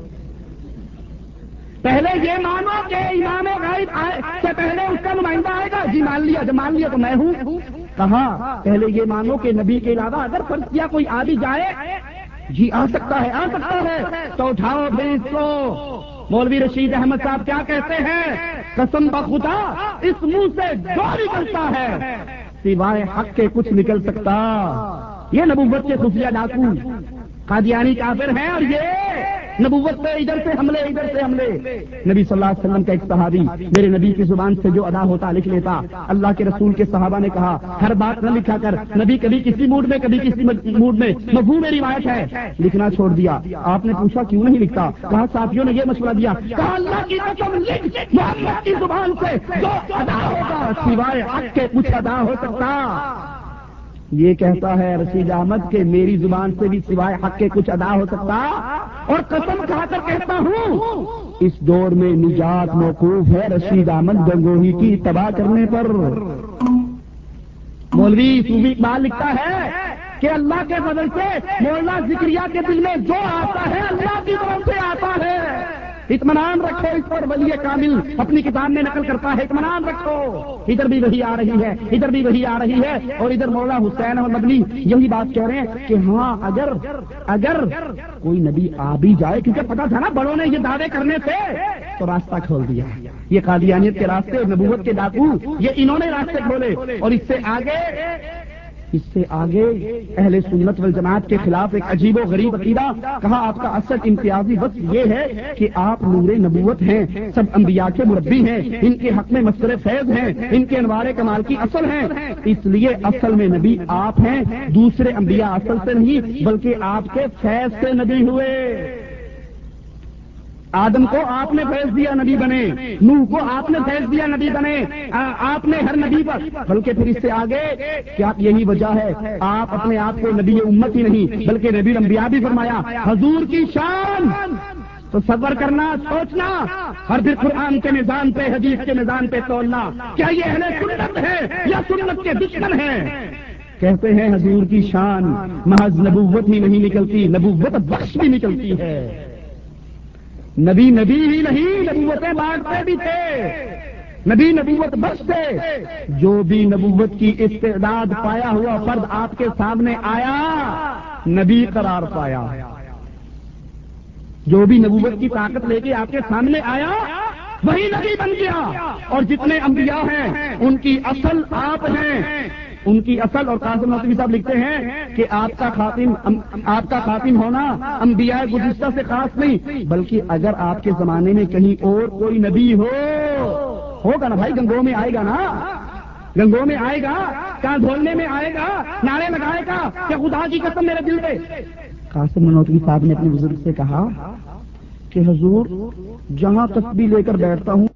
پہلے یہ مانو کہ امام غائب آئے سے پہلے اس کا نمائندہ آئے گا؟ جی مان لیا۔ جب مان لیا تو میں ہوں۔ کہا پہلے یہ مانو کہ نبی کے علاوہ اگر فرض کیا کوئی آ بھی جائے، جی آ سکتا ہے، آ سکتا ہے، تو اٹھاؤ پھر اس کو۔ مولوی رشید احمد صاحب کیا کہتے ہیں؟ قسم بخدا اس منہ سے جو نکلتا ہے سوائے حق کے کچھ نکل سکتا۔ یہ نبوت کے خفیہ ڈاکو قادیانی کافر ہیں، اور یہ نبوت پہ ادھر سے حملے ادھر سے حملے۔ نبی صلی اللہ علیہ وسلم کا ایک صحابی میرے نبی کی زبان سے جو ادا ہوتا لکھ لیتا۔ اللہ کے رسول کے صحابہ نے کہا ہر بات نہ لکھا کر، نبی کبھی کسی موڈ میں کبھی کسی موڈ میں، مفہوم روایت ہے، لکھنا چھوڑ دیا۔ آپ نے پوچھا کیوں نہیں لکھتا؟ کہا صحابیوں نے یہ مشورہ دیا، کہا اللہ کی قسم لکھ، محمد کی زبان سے جو ادا ہوگا سوائے حق کے کچھ ادا ہو سکتا؟ یہ کہتا ہے رشید احمد کہ میری زبان سے بھی سوائے حق کے کچھ ادا ہو سکتا، اور قسم کھا کر کہتا ہوں اس دور میں نجات موقوف ہے رشید احمد گنگوہی کی تباہ کرنے پر۔ مولوی صوفی اقبال لکھتا ہے کہ اللہ کے فضل سے مولانا ذکریہ کے دل میں جو آتا ہے اللہ کی طرف سے آتا ہے۔ اطمینان رکھو اس پر، ولی کامل اپنی کتاب میں نقل کرتا ہے، اطمینان رکھو۔ ادھر بھی وہی آ رہی ہے، ادھر بھی وہی آ رہی ہے، اور ادھر مولانا حسین احمد مدنی یہی بات کہہ رہے ہیں کہ ہاں اگر کوئی نبی آ بھی جائے، کیونکہ پتا تھا نا بڑوں نے یہ دعوے کرنے سے تو راستہ کھول دیا۔ یہ قادیانیت کے راستے، نبوت کے ڈاکو، یہ انہوں نے راستے کھولے۔ اور اس سے آگے اہل سنت والجماعت کے خلاف ایک عجیب و غریب عقیدہ۔ کہا آپ کا اصل امتیازی وصف یہ ہے کہ آپ نور نبوت ہیں، سب انبیاء کے مربی ہیں، ان کے حق میں مصدر فیض ہیں، ان کے انوار کمال کی اصل ہیں، اس لیے اصل میں نبی آپ ہیں، دوسرے انبیاء اصل سے نہیں بلکہ آپ کے فیض سے نبی ہوئے۔ آدم کو آپ نے فیض دیا نبی بنے، نوح کو آپ نے فیض دیا نبی بنے، آپ نے ہر نبی پر، بلکہ پھر اس سے آگے کیا یہی وجہ ہے آپ اپنے آپ کو نبی امت ہی نہیں بلکہ نبی الانبیاء بھی فرمایا۔ حضور کی شان تو صبر کرنا، سوچنا، اور پھر قرآن کے نظام پہ، حدیث کے نظام پہ تولنا، کیا یہ اہل سنت ہے یا سنت کے دشمن ہیں؟ کہتے ہیں حضور کی شان محض نبوت ہی نہیں نکلتی، نبوت بخش بھی نکلتی ہے۔ نبی نبی ہی نہیں، نبوتیں بانٹتے بھی تھے، نبی نبوت بخش تھے۔ جو بھی نبوت کی استعداد پایا ہوا فرد آپ کے سامنے آیا نبی قرار پایا، جو بھی نبوت کی طاقت لے کے آپ کے سامنے آیا وہی نبی بن گیا۔ اور جتنے انبیاء ہیں ان کی اصل آپ ہیں، ان کی اصل۔ اور قاسم نقوی صاحب لکھتے ہیں کہ آپ کا خاتم ہونا انبیاء گزشتہ سے خاص نہیں، بلکہ اگر آپ کے زمانے میں کہیں اور کوئی نبی ہوگا نا بھائی، گنگوں میں آئے گا نا، گنگوں میں آئے گا، کہاں دھولنے میں آئے گا، نعرے لگائے گا کہ خدا کی قسم میرے دل پہ۔ قاسم نقوی صاحب نے اپنے بزرگ سے کہا کہ حضور جہاں تسبیح لے کر بیٹھتا ہوں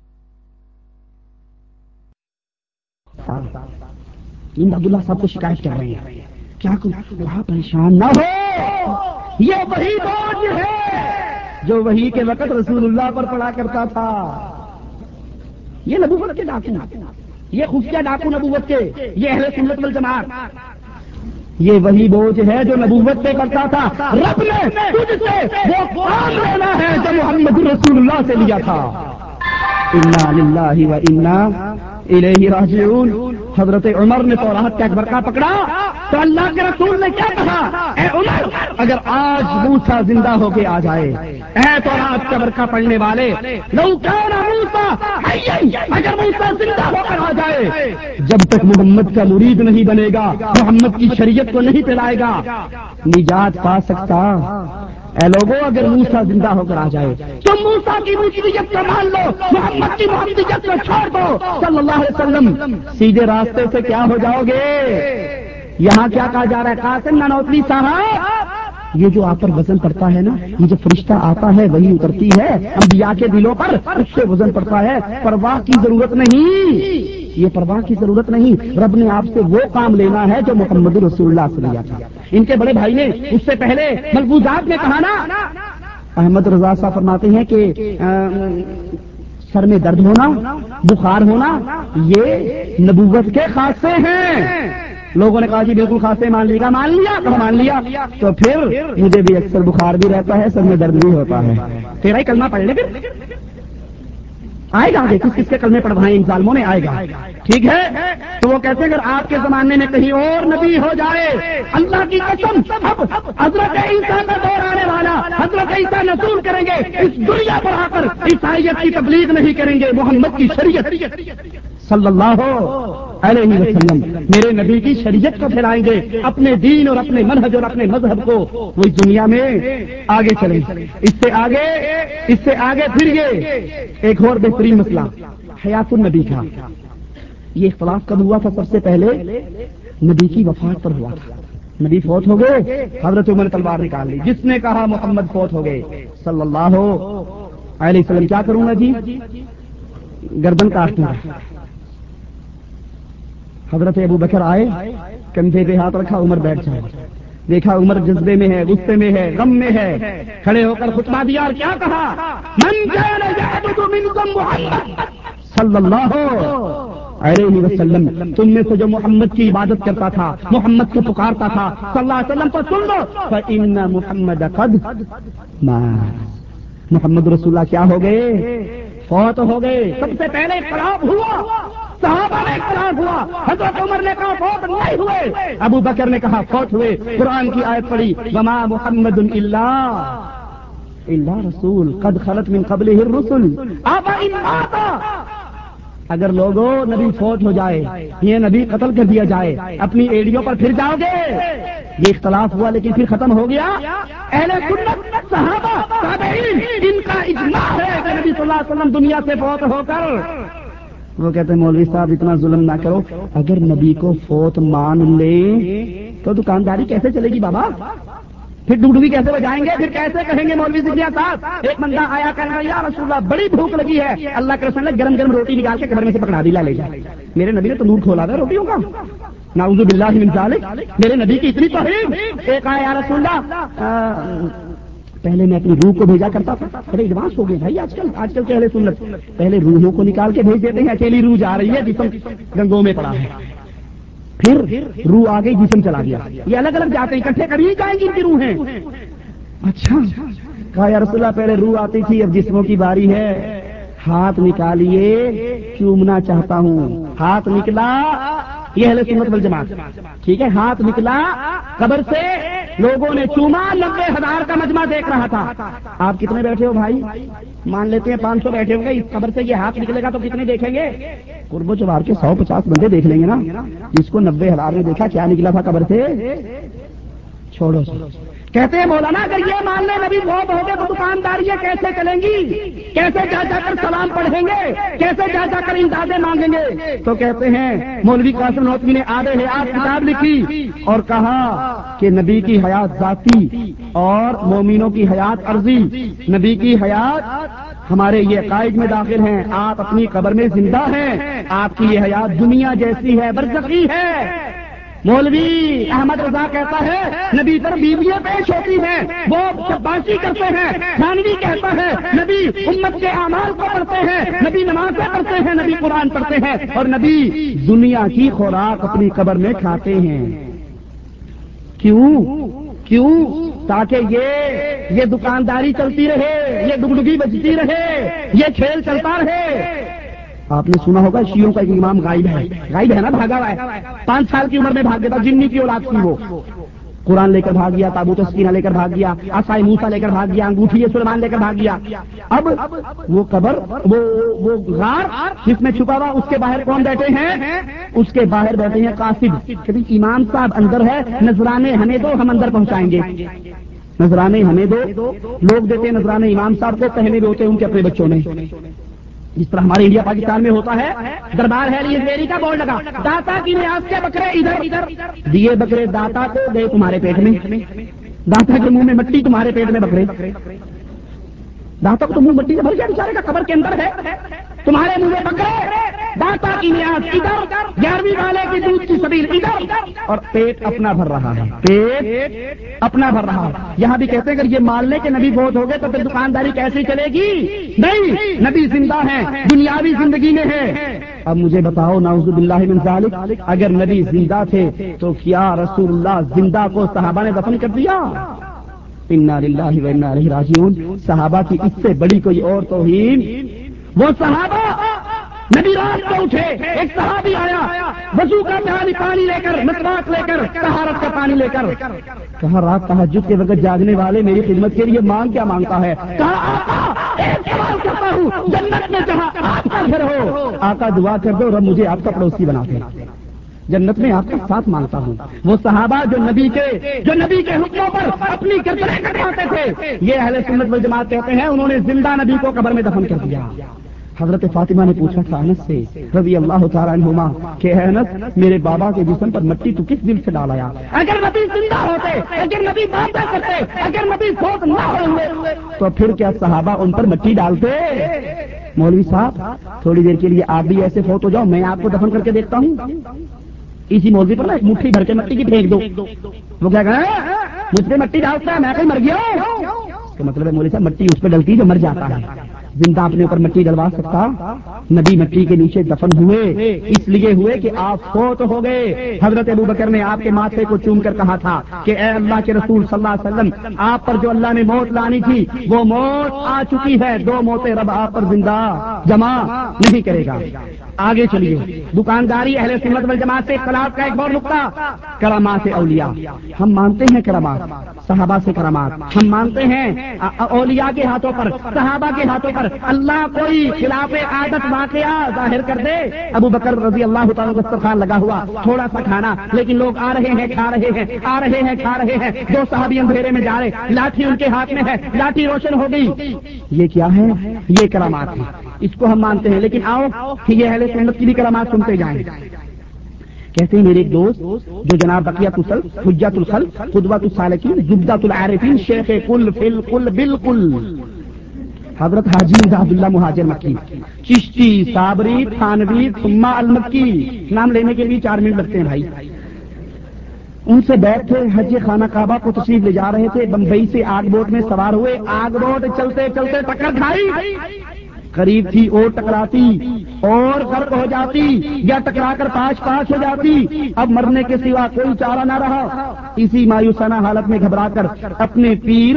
عبداللہ صاحب کو شکایت کر رہے ہیں، کیا کہا پریشان نہ ہو، یہ وہی بوجھ ہے جو وہی کے وقت رسول اللہ پر پڑا کرتا تھا۔ یہ نبوت کے ڈاکو، یہ خفیہ ڈاکو نبوت کے، یہ اہل سنت والجماعت، یہ وہی بوجھ ہے جو نبوت پہ کرتا تھا۔ رب نے تجھ سے وہ کام لینا ہے جو محمد رسول اللہ سے لیا تھا۔ انا للہ و انا الیہ راجعون۔ حضرت عمر نے توراۃ کا ایک ورقہ پکڑا تو اللہ کے رسول نے کیا کہا، اے عمر اگر آج موسیٰ زندہ ہو کے آ جائے، اے توراۃ کا ورقہ پڑھنے والے، لو کان موسیٰ حیا، اگر موسیٰ زندہ ہو کر آ جائے، جب تک محمد کا مرید نہیں بنے گا، محمد کی شریعت کو نہیں پھیلائے گا، نجات پا سکتا۔ اے لوگوں اگر موسیٰ زندہ ہو کر آ جائے تو موسیٰ کی محمدیت کو مان لو، محمد کی محمدیت کو چھوڑ دو صلی اللہ علیہ وسلم، سیدھے راستے سے کیا ہو جاؤ گے۔ یہاں کیا کہا جا رہا ہے، قاسم نانوتوی صاحب، یہ جو آپ پر وزن پڑتا ہے نا، یہ جو فرشتہ آتا ہے وہی اترتی ہے انبیاء کے دلوں پر، اس سے وزن پڑتا ہے، پرواہ کی ضرورت نہیں، یہ پرواہ کی ضرورت نہیں۔ رب نے آپ سے وہ کام لینا ہے جو محمد رسول اللہ سے لیا تھا۔ ان کے بڑے بھائی نے اس سے پہلے ملفوظات میں کہا نا، احمد رضا صاحب فرماتے ہیں کہ سر میں درد ہونا، بخار ہونا، یہ نبوت کے خاصے ہیں۔ لوگوں نے کہا جی بالکل خاصے مان لیا، مان لیا تو پھر مجھے بھی اکثر بخار بھی رہتا ہے، سر میں درد بھی ہوتا ہے، تیرا ہی کلمہ پڑھ لے، پھر آئے گا، کس کس کے کلمے پڑھوائیں ان ظالموں نے، آئے گا، ٹھیک ہے۔ تو وہ کہتے ہیں اگر آپ کے زمانے میں کہیں اور نبی ہو جائے، اللہ کی قسم اب حضرت عیسیٰ کا دور آنے والا، حضرت عیسیٰ نزول کریں گے، اس دنیا پر آ کر عیسائیت کی تبلیغ نہیں کریں گے، محمد کی شریعت صلی اللہ علیہ وسلم، میرے نبی کی شریعت کو پھیلائیں گے، اپنے دین اور اپنے منہج اور اپنے مذہب کو وہ اس دنیا میں آگے چلیں۔ اس سے آگے پھر یہ ایک اور بہترین مسئلہ حیات النبی کا، یہ اختلاف کب ہوا تھا؟ سب سے پہلے نبی کی وفات پر ہوا تھا، نبی فوت ہو گئے، حضرت عمر نے تلوار نکال لی، جس نے کہا محمد فوت ہو گئے صلی اللہ علیہ وسلم، کیا کروں گا جی، گردن کاٹوں گا۔ حضرت ابو بکر آئے، کندھے پہ ہاتھ رکھا، عمر بیٹھ جائے، دیکھا عمر جذبے میں ہے، غصے میں ہے، غم میں ہے، کھڑے ہو کر خطبہ دیا اور کیا کہا، من کان یعبد منکم محمد صلی اللہ علیہ وسلم، تم میں سے جو محمد کی عبادت کرتا تھا، محمد کو پکارتا تھا صلی اللہ علیہ وسلم، تو سن لو، فإن محمد قد مات، محمد رسول اللہ کیا ہو گئے، فوت ہو گئے۔ سب سے پہلے اختلاف ہوا، صحابہ میں اختلاف ہوا، حضرت عمر نے کہا فوت نہیں ہوئے، ابو بکر نے کہا فوت ہوئے۔ قرآن کی آیت پڑھی، وما محمد الا رسول قد خلت من قبلہ الرسل افإن مات، اگر لوگوں نبی فوت ہو جائے، یہ نبی قتل کر دیا جائے، اپنی ایڑیوں پر پھر جاؤ گے۔ یہ اختلاف ہوا لیکن پھر ختم ہو گیا۔ اہل سنت صحابہ تابعین ان کا اجماع ہے کہ نبی صلی اللہ علیہ وسلم دنیا سے فوت ہو کر، وہ کہتے ہیں مولوی صاحب اتنا ظلم نہ کرو، اگر نبی کو فوت مان لیں تو دکانداری کیسے چلے گی بابا، پھر ڈوڈوی کیسے بجائیں گے، پھر کیسے کہیں گے مولوی زکریا صاحب۔ ایک بندہ آیا کہنے لگا یا رسول اللہ بڑی بھوک لگی ہے، اللہ کے رسول نے گرم گرم روٹی نکال کے گھر میں سے پکڑا دی، لے جا، میرے نبی نے تندور کھولا تھا روٹیوں کا، نعوذ باللہ من ذالک، میرے نبی کی اتنی توہین۔ ایک آیا یا رسول اللہ پہلے میں اپنی روح کو بھیجا کرتا تھا، بڑے ایڈوانس ہو گئے بھائی آج کل کے اہل سنت، پہلے روحوں کو نکال کے بھیج دیتے ہیں، اکیلی روح جا رہی ہے، جسم گنگوں میں پڑا ہے۔ پھر روح آ گئی، جسم چلا گیا. یہ الگ الگ جاتے ہیں، اکٹھے کبھی جائیں گی ان کی روحیں. اچھا کہا یا رسول اللہ پہلے روح آتی تھی، اب جسموں کی باری ہے. ہاتھ نکالیے، چومنا چاہتا ہوں. ہاتھ نکلا، یہ اہل سنت والجماعت. ٹھیک ہے، ہاتھ نکلا قبر سے، لوگوں نے چوما. 90,000 کا مجمع دیکھ رہا تھا. آپ کتنے بیٹھے ہو بھائی؟ مان لیتے ہیں 500 بیٹھے ہوں گے. اس قبر سے یہ ہاتھ نکلے گا تو کتنے دیکھیں گے؟ قرب و جوار کے 150 بندے دیکھ لیں گے نا. جس کو 90,000 نے دیکھا، کیا نکلا تھا قبر سے؟ چھوڑو. کہتے ہیں مولانا اگر یہ مان لیں نبی بہت ہو گئے تو دکانداریاں کیسے چلیں گی؟ کیسے جا جا کر سلام پڑھیں گے؟ کیسے جا جا کر امدادیں مانگیں گے؟ تو کہتے ہیں مولوی قاسم نوتوی نے آب حیات کتاب لکھی اور کہا کہ نبی کی حیات ذاتی اور مومنوں کی حیات عرضی. نبی کی حیات ہمارے یہ عقائد میں داخل ہیں. آپ اپنی قبر میں زندہ ہیں، آپ کی یہ حیات دنیا جیسی ہے، برزخی ہے. مولوی احمد رضا کہتا ہے نبی پر بیویاں پیش ہوتی ہیں، وہ شباشی کرتے ہیں. تھانوی کہتا ہے نبی امت کے اعمال کو پڑھتے ہیں، نبی نمازیں پڑھتے ہیں، نبی قرآن پڑھتے ہیں، اور نبی دنیا کی خوراک اپنی قبر میں کھاتے ہیں. کیوں؟ تاکہ یہ دکانداری چلتی رہے، یہ ڈگڈگی بجتی رہے، یہ کھیل چلتا رہے. آپ نے سنا ہوگا شیعوں کا ایک امام غائب ہے نا، بھاگا ہوا ہے. 5 سال کی عمر میں بھاگ گیا تھا، جنی کی اولاد تھی. وہ قرآن لے کر بھاگ گیا، تابوت سکینہ لے کر بھاگ گیا، عصای موسیٰ لے کر بھاگ گیا، انگوٹھی سلیمان لے کر بھاگ گیا. اب وہ قبر، وہ غار جس میں چھپا ہوا، اس کے باہر کون بیٹھے ہیں؟ اس کے باہر بیٹھے ہیں قاصد. کبھی امام صاحب اندر ہے، نذرانے ہمیں دو، ہم اندر پہنچائیں گے. نذرانے ہمیں دو، لوگ دیتے ہیں نذرانے امام صاحب کو، پہنے ہوئے ہوتے ہیں ان کے اپنے بچوں نے. جس طرح ہمارے انڈیا پاکستان میں ہوتا ہے، دربار ہے لیے کا بورڈ لگا، داتا کی نیاز کے بکرے ادھر دیے، بکرے داتا کو گئے تمہارے پیٹ میں. داتا کے منہ میں مٹی، تمہارے پیٹ میں بکرے. داتا کو تو منہ مٹی سے بھر گیا بیچارے کا، قبر کے اندر ہے، تمہارے منہ میں بکرے. داتا کی نیاز ادھر، 11ویں والے کی دودھ کی سبیل ادھر، اور پیٹ اپنا بھر رہا ہے، پیٹ اپنا بھر رہا ہے. یہاں بھی کہتے ہیں اگر یہ مان لے کہ نبی بہت ہو گئے تو پھر دکانداری کیسے چلے گی؟ نہیں، نبی زندہ ہے، دنیاوی زندگی میں ہے. اب مجھے بتاؤ نعوذ باللہ من ذالک، اگر نبی زندہ تھے تو کیا رسول اللہ زندہ کو صحابہ نے دفن کر دیا؟ انا للہ و انا الیہ راجعون. صحابہ کی اس سے بڑی کوئی اور توہین؟ وہ صحابہ نبی رات کو اٹھے، ایک صحابی آیا وضو کا پانی لے کر، مسواک لے کر، طہارت کا پانی لے کر. کہا رات تہجد کے وقت جاگنے والے میری خدمت کے لیے مانگ کیا مانگتا ہے؟ کہا آقا ایک سوال کرتا ہوں، جنت میں جہاں آپ کا گھر ہو، آقا دعا کر دو رب مجھے آپ کا پڑوسی بنا دے، جنت میں آپ کا ساتھ مانگتا ہوں. وہ صحابہ جو نبی کے حکموں پر اپنی گردنیں کٹواتے تھے، یہ اہل سنت والجماعت کہتے ہیں انہوں نے زندہ نبی کو قبر میں دفن کر دیا. حضرت فاطمہ نے پوچھا تھا انس سے رضی اللہ تعالیٰ عنہما کہ اے انس میرے بابا کے جسم پر مٹی تو کس دل سے ڈالایا؟ اگر نبی زندہ ہوتے، اگر نبی باتیں کرتے، اگر نبی فوت نہ ہوئے تو پھر کیا صحابہ ان پر مٹی ڈالتے؟ مولوی صاحب تھوڑی دیر کے لیے آپ بھی ایسے فوت ہو جاؤ، میں آپ کو دفن کر کے دیکھتا ہوں. اسی مولوی پر نا ایک مٹھی بھر کے مٹی کی پھینک دو، وہ کیا کہا مجھ پہ مٹی ڈالتا ہے، میں کہیں مر گیا ہوں. اس کا مطلب ہے مولوی صاحب مٹی اس پہ ڈلتی جو مر جاتا ہے، زندہ اپنے اوپر مٹی ڈلوا سکتا؟ نبی مٹی کے نیچے دفن ہوئے اس لیے ہوئے کہ آپ فوت ہو گئے. حضرت ابوبکر نے آپ کے ماتھے کو چوم کر کہا تھا کہ اے اللہ کے رسول صلی اللہ علیہ وسلم، آپ پر جو اللہ نے موت لانی تھی وہ موت آ چکی ہے، 2 موتیں رب آپ پر زندہ جمع نہیں کرے گا. آگے چلیے، دکانداری اہل سنت والجماعت سے اختلاف کا ایک اور نقطہ، کرامات اولیاء. ہم مانتے ہیں کرامات، صحابہ سے کرامات ہم مانتے ہیں، اولیاء کے ہاتھوں پر، صحابہ کے ہاتھوں پر اللہ کوئی خلاف عادت واقعہ ظاہر کر دے. ابو بکر رضی اللہ تعالیٰ دسترخوان لگا ہوا، تھوڑا سا کھانا، لیکن لوگ آ رہے ہیں کھا رہے ہیں، آ رہے ہیں کھا رہے ہیں. 2 صحابی اندھیرے میں جا رہے، لاٹھی ان کے ہاتھ میں ہے، لاٹھی روشن ہو گئی. یہ کیا ہے؟ یہ کرامات ہے، اس کو ہم مانتے ہیں. لیکن آؤ کہ یہ اہل سنت کی بھی کرامات سنتے جائیں. کہتے ہیں میرے ایک دوست جو جناب بقیت الخلق، حجت الخلق، قدوۃ السالکین، زبدۃ العارفین، شیخ کل فی الکل بالکل، حضرت حاجی عبداللہ مہاجر مکی، چشتی، صابری، تھانوی، ثم المکی، نام لینے کے لیے 4 منٹ لگتے ہیں بھائی. ان سے بیٹھے حج خانہ کعبہ کو تشریف لے جا رہے تھے، بمبئی سے آگ بوٹ میں سوار ہوئے. آگ بوٹ چلتے چلتے ٹکر کھائی، قریب تھی اور ٹکراتی. اور غرق ہو جاتی یا ٹکرا کر پاش ہو جاتی. اب مرنے کے سوا کوئی چارہ نہ رہا. اسی مایوسانہ حالت میں گھبرا کر اپنے پیر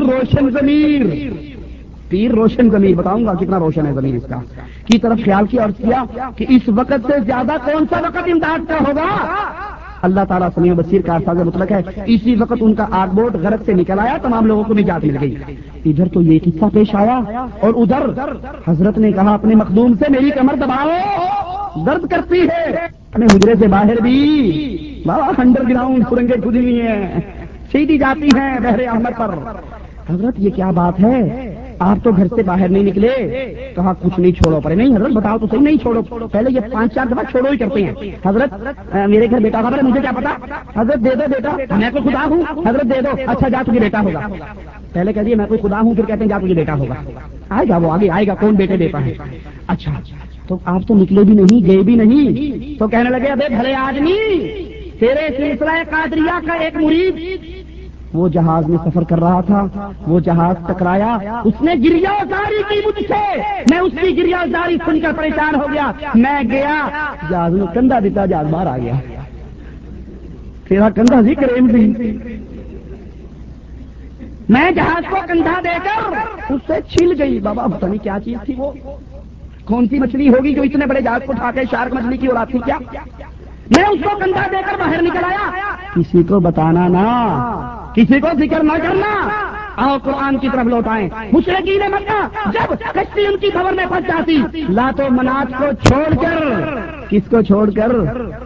روشن ضمیر بتاؤں گا کتنا روشن ہے ضمیر اس کا کی طرف خیال کیا اور کیا کہ اس وقت سے زیادہ کون سا وقت امداد کا ہوگا. اللہ تعالیٰ سمیع بصیر کا الفاظ مطلق ہے. اسی وقت ان کا آگ بوٹ غرق سے نکل آیا, تمام لوگوں کو نجات مل گئی. ادھر تو یہ قصہ پیش آیا اور ادھر حضرت نے کہا اپنے مخدوم سے میری کمر دباؤ, درد کرتی ہے. اپنے حجرے سے باہر بھی بابا انڈر گراؤنڈ سرنگیں کھدی ہوئی ہیں, سیدھی جاتی ہیں بحر احمر پر. حضرت یہ کیا بات ہے, آپ تو گھر سے باہر نہیں نکلے. کہا کچھ نہیں, چھوڑو پڑے. نہیں حضرت بتاؤ تو صحیح, نہیں چھوڑو. پہلے یہ 5-4 دفعہ چھوڑو ہی کرتے ہیں. حضرت میرے گھر بیٹا خبر ہے, مجھے کیا پتا. حضرت دے دو بیٹا, میں کوئی خدا ہوں. حضرت دے دو, اچھا جا تجھے بیٹا ہوگا. پہلے کہہ دیے میں کوئی خدا ہوں, پھر کہتے ہیں جا تجھے بیٹا ہوگا. آئے گا وہ, آگے آئے گا, کون بیٹے دیتا ہے. اچھا تو آپ تو نکلے بھی نہیں, گئے بھی نہیں. تو کہنے لگے ابے بھلے آدمی, تیرے سلسلہ قادریہ کا ایک مرید وہ جہاز میں سفر کر رہا تھا, وہ جہاز ٹکرایا, اس نے گریہ زاری کی مجھ سے, میں اس کی گریہ زاری سن کر پریشان ہو گیا. میں گیا جہاز میں کندھا دیتا, جہاز باہر آ گیا. تیرا کندھا جی کریم بھی, میں جہاز کو کندھا دے کر اس سے چھل گئی. بابا پتہ نہیں کیا چیز تھی وہ, کون سی مچھلی ہوگی جو اتنے بڑے جہاز کو اٹھا کے شارک مچھلی کی اولاد تھی کیا. میں اس کو کندھا دے کر باہر نکل آیا. کسی کو بتانا نہ, کسی کو ذکر نہ کرنا. آؤ قرآن کی طرف لوٹائیں. مشرکین مکہ جب کشتی ان کی خبر میں پھنس جاتی, لات و منات کو چھوڑ کر, کس کو چھوڑ کر,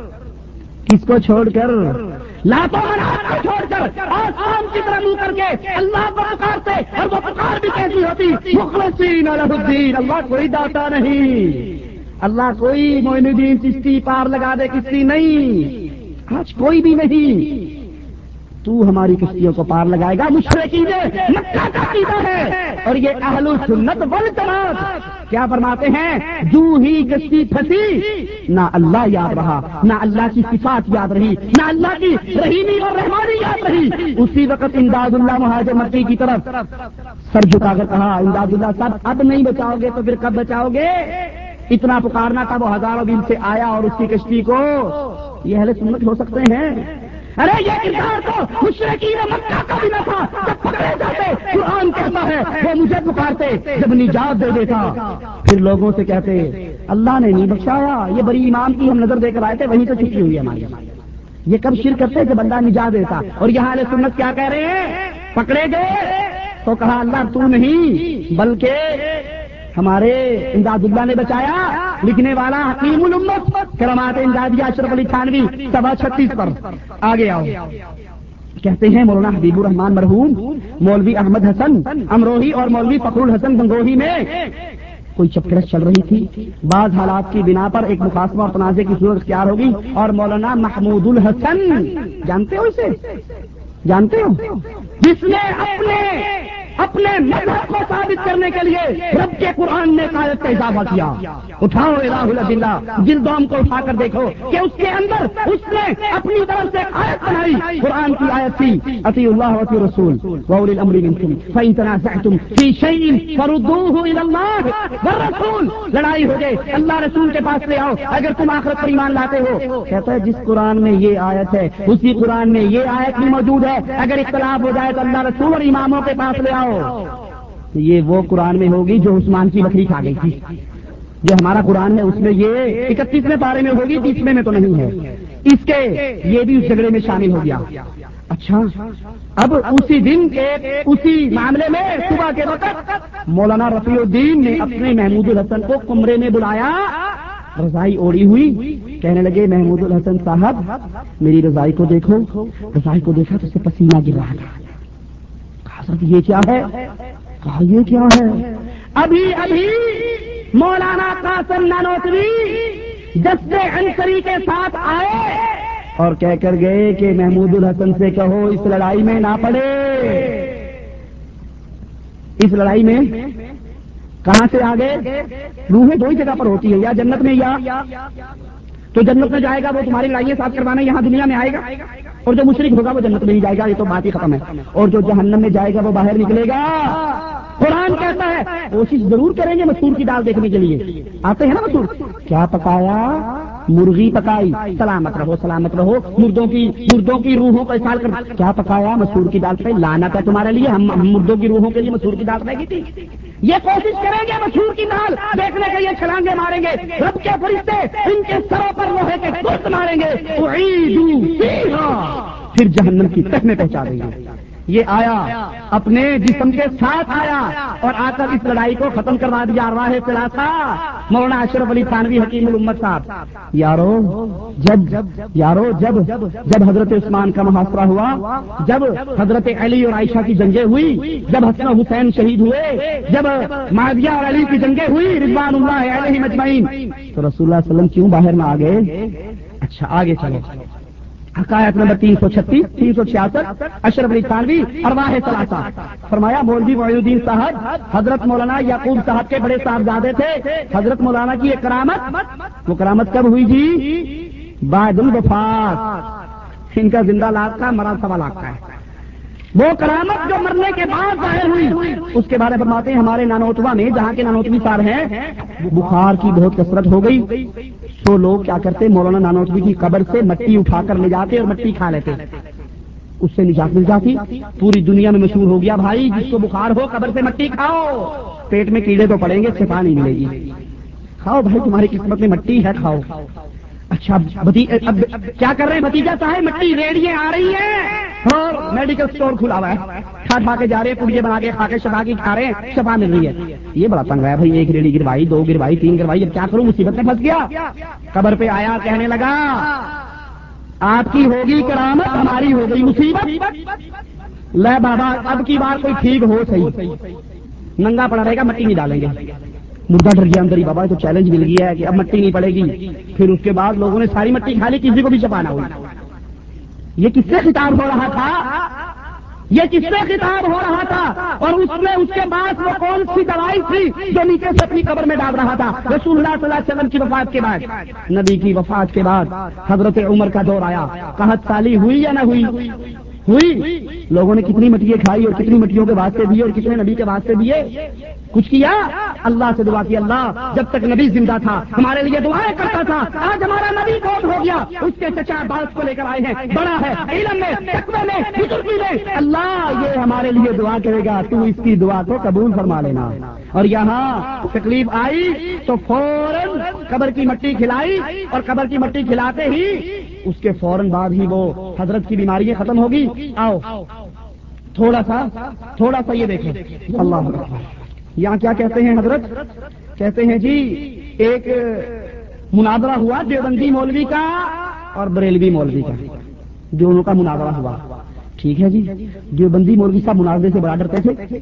لات و منات کو چھوڑ کر آسمان کی طرف منہ کر کے اللہ کو پکارتے. اور وہ پکار بھی کیسی ہوتی, مخلصین لہ الدین. اللہ کوئی داتا نہیں, اللہ کوئی معین الدین چشتی پار لگا دے کشتی نہیں, آج کوئی بھی نہیں. تو ہماری کشتیوں کو پار لگائے گا. مشرکین مکہ کا عقیدہ ہے. اور یہ اہل سنت والجماعت کیا فرماتے ہیں, جو ہی کشتی پھنسی نہ اللہ یاد رہا, نہ اللہ کی صفات یاد رہی, نہ اللہ کی رحیمی اور رحمانی یاد رہی. اسی وقت امداد اللہ مہاجر مکی کی طرف سر جھکا کر کہا, امداد اللہ صاحب اب نہیں بچاؤ گے تو پھر کب بچاؤ گے. اتنا پکارنا تھا, وہ ہزاروں دن سے آیا اور اس کی کشتی کو. یہ اہل سنت ہو سکتے ہیں. ارے یہ کردار تو مشرکین مکہ کا بھی نہ تھا. جب پکڑے جاتے قرآن کہتا ہے وہ مجھے پکارتے, جب نجات دے دیتا پھر لوگوں سے کہتے اللہ نے نہیں بخشایا, یہ بڑی امام کی ہم نظر دے کر آئے تھے, وہیں سے چھٹی ہوئی ہے ہماری. یہ کب شرک کرتے جب اللہ نجات دیتا. اور یہاں اہل سنت کیا کہہ رہے ہیں, پکڑے گئے تو کہا اللہ تو نہیں بلکہ ہمارے امداد اللہ نے بچایا. لکھنے والا حکیم الامت کرامات امدادیہ اشرف علی تھانوی 36 پر. آگے آؤ. کہتے ہیں مولانا حبیب الرحمان مرحوم, مولوی احمد حسن امروہی اور مولوی فخر الحسن گنگوہی میں کوئی چپکرس چل رہی تھی. بعض حالات کی بنا پر ایک مخاصمہ اور تنازع کی صورت اختیار ہوگی. اور مولانا محمود الحسن, جانتے ہو اسے, جانتے ہو, جس نے اپنے مذہب کو ثابت کرنے کے لیے رب کے قرآن نے آیت کا اضافہ کیا. اٹھاؤ الہ الادلہ جلدوم کو اٹھا کر دیکھو کہ اس کے اندر اس نے اپنی طرف سے آیت بنائی. قرآن کی آیت تھی اطیعوا اللہ واطیعوا الرسول واولی الامر منکم فان تنازعتم فی شیء فردوه الی اللہ والرسول. لڑائی ہو گئے, اللہ رسول کے پاس لے آؤ اگر تم آخرت پر ایمان لاتے ہو. کہتا ہے جس قرآن میں یہ آیت ہے اسی قرآن میں یہ آیت بھی موجود ہے. اگر اختلاف ہو جائے تو اللہ رسول اور اماموں کے پاس لے آؤ. یہ وہ قرآن میں ہوگی جو عثمان کی بکری کھا گئی تھی. جو ہمارا قرآن ہے اس میں یہ 31ویں پارے میں ہوگی, 30ویں میں تو نہیں ہے. اس کے یہ بھی اس جھگڑے میں شامل ہو گیا. اچھا اب اسی دن کے اسی معاملے میں صبح کے وقت مولانا رفیع الدین نے اپنے محمود الحسن کو کمرے میں بلایا, رضائی اوڑی ہوئی. کہنے لگے محمود الحسن صاحب میری رضائی کو دیکھو. رضائی کو دیکھا تو اسے پسینہ گر رہا تھا. حضرت یہ کیا ہے, کہا یہ کیا ہے. ابھی مولانا قاسم نانوتوی جسد عنصری کے ساتھ آئے اور کہہ کر گئے کہ محمود الحسن سے کہو اس لڑائی میں نہ پڑے. اس لڑائی میں کہاں سے آگے روحیں دو ہی جگہ پر ہوتی ہے, یا جنت میں یا تو جنت میں جائے گا وہ تمہاری لڑائیاں ساتھ کروانا یہاں دنیا میں آئے گا, اور جو مشرک ہوگا وہ جنت میں ہی جائے گا. یہ تو بات ہی ختم ہے. اور جو جہنم میں جائے گا وہ باہر نکلے گا. قرآن کہتا ہے کوشش ضرور کریں گے مسور کی دال دیکھنے کے لیے. آتے ہیں نا مسور, کیا پکایا؟ مرغی پکائی، سلامت رہو سلامت رہو، مردوں کی روحوں کو استعمال کر. کیا پکایا؟ مسور کی دال پہ. لعنت ہے تمہارے لیے، ہم مردوں کی روحوں کے لیے مسور کی دال رہے گی تھی. یہ کوشش کریں گے مسور کی دال دیکھنے کے لیے، چھلانگے ماریں گے، رب کے فرشتے ان کے سروں پر لوہے کے گرد ماریں گے، اعیدوا فیہا، پھر جہنم کی تہ میں پہنچا دیں گے. یہ آیا اپنے جسم کے ساتھ آیا اور آ کر اس لڑائی کو ختم کروا دیا. ارواح ثلاثہ مولانا اشرف علی تھانوی حکیم الامت صاحب. جب حضرت عثمان کا محاصرہ ہوا، جب حضرت علی اور عائشہ کی جنگیں ہوئی، جب حسن حسین شہید ہوئے، جب معاویہ اور علی کی جنگیں ہوئی رضوان اللہ علیہم اجمعین، تو رسول اللہ صلی اللہ علیہ وسلم کیوں باہر نہ آ گئے؟ اچھا آگے چلو. حقائق نمبر 336 366 اشرف علی تھانوی ارواح ثلاثہ. فرمایا مولوی معین الدین صاحب حضرت مولانا یعقوب صاحب کے بڑے صاحبزادے تھے. حضرت مولانا کی ایک کرامت، وہ کرامت کب ہوئی جی؟ بعد الوفات. ان کا زندہ لاکھ کا، مرا 1.25 لاکھ کا ہے. وہ کرامت جو مرنے کے بعد ظاہر ہوئی، اس کے بارے میں فرماتے ہیں ہمارے نانوتوا میں، جہاں کے نانوتوی صاحب ہیں، بخار کی بہت کثرت ہو گئی تو لوگ کیا کرتے، مولانا نانوتوی کی قبر سے مٹی اٹھا کر لے جاتے اور مٹی کھا لیتے، اس سے نجات مل جاتی. پوری دنیا میں مشہور ہو گیا بھائی جس کو بخار ہو قبر سے مٹی کھاؤ، پیٹ میں کیڑے تو پڑیں گے، شفا نہیں ملے گی. کھاؤ بھائی، تمہاری قسمت میں مٹی ہے، کھاؤ. اچھا اب کیا کر رہے ہیں بھتیجا صاحب؟ مٹی ریڑیاں آ رہی ہیں اور میڈیکل سٹور کھلا ہوا ہے، کھا کے جا رہے ہیں، پڑیے بنا کے کھا کے شفا کی کھا رہے ہیں، شفا مل رہی ہے. یہ بڑا تنگ ہے بھائی، 1 ریڑی گروائی، 2 گروائی، 3 گروائی، اب کیا کروں، مصیبت میں پھنس گیا. قبر پہ آیا، کہنے لگا آپ کی ہوگی کرامت، ہماری ہو گئی مصیبت. لے بابا اب کی بار کوئی ٹھیک ہو صحیح، ننگا پڑا رہے گا، مٹی نہیں ڈالیں گے. مردہ ڈر گیا اندر ہی، بابا تو چیلنج مل گیا ہے کہ اب مٹی نہیں پڑے گی. پھر اس کے بعد لوگوں نے ساری مٹی کھا لی، کسی کو بھی شفا نہ ہوئی. یہ کس سے خطاب ہو رہا تھا؟ یہ کس سے خطاب ہو رہا تھا؟ اور اس میں اس کے بعد وہ کون سی دوائی تھی جو نیچے سے اپنی قبر میں ڈال رہا تھا؟ رسول اللہ صلی اللہ علیہ وسلم کی وفات کے بعد، نبی کی وفات کے بعد حضرت عمر کا دور آیا. قحط سالی ہوئی یا نہ ہوئی؟ ہوئی. لوگوں نے کتنی مٹیاں کھائی اور کتنی مٹیوں کے واسطے دیے اور کتنے نبی کے واسطے دیے؟ کچھ کیا؟ اللہ سے دعا کی، اللہ جب تک نبی زندہ تھا ہمارے لیے دعائیں کرتا تھا، آج ہمارا نبی فوت ہو گیا، اس کے چچا باس کو لے کر آئے ہیں، بڑا ہے علم میں، تقوی میں، بزرگی میں، اللہ یہ ہمارے لیے دعا کرے گا، تو اس کی دعا کو قبول فرما لینا. اور یہاں تکلیف آئی تو فوراً قبر کی مٹی کھلائی، اور قبر کی مٹی کھلاتے ہی اس کے فوراً بعد ہی وہ حضرت کی بیماری ختم ہوگی. آؤ تھوڑا سا یہ دیکھیں. اللہ یہاں کیا کہتے ہیں حضرت؟ کہتے ہیں جی ایک مناظرہ ہوا دیوبندی مولوی کا اور بریلوی مولوی کا، دونوں کا مناظرہ ہوا. ٹھیک ہے جی، دیوبندی مولوی صاحب مناظرے سے بڑا ڈرتے تھے.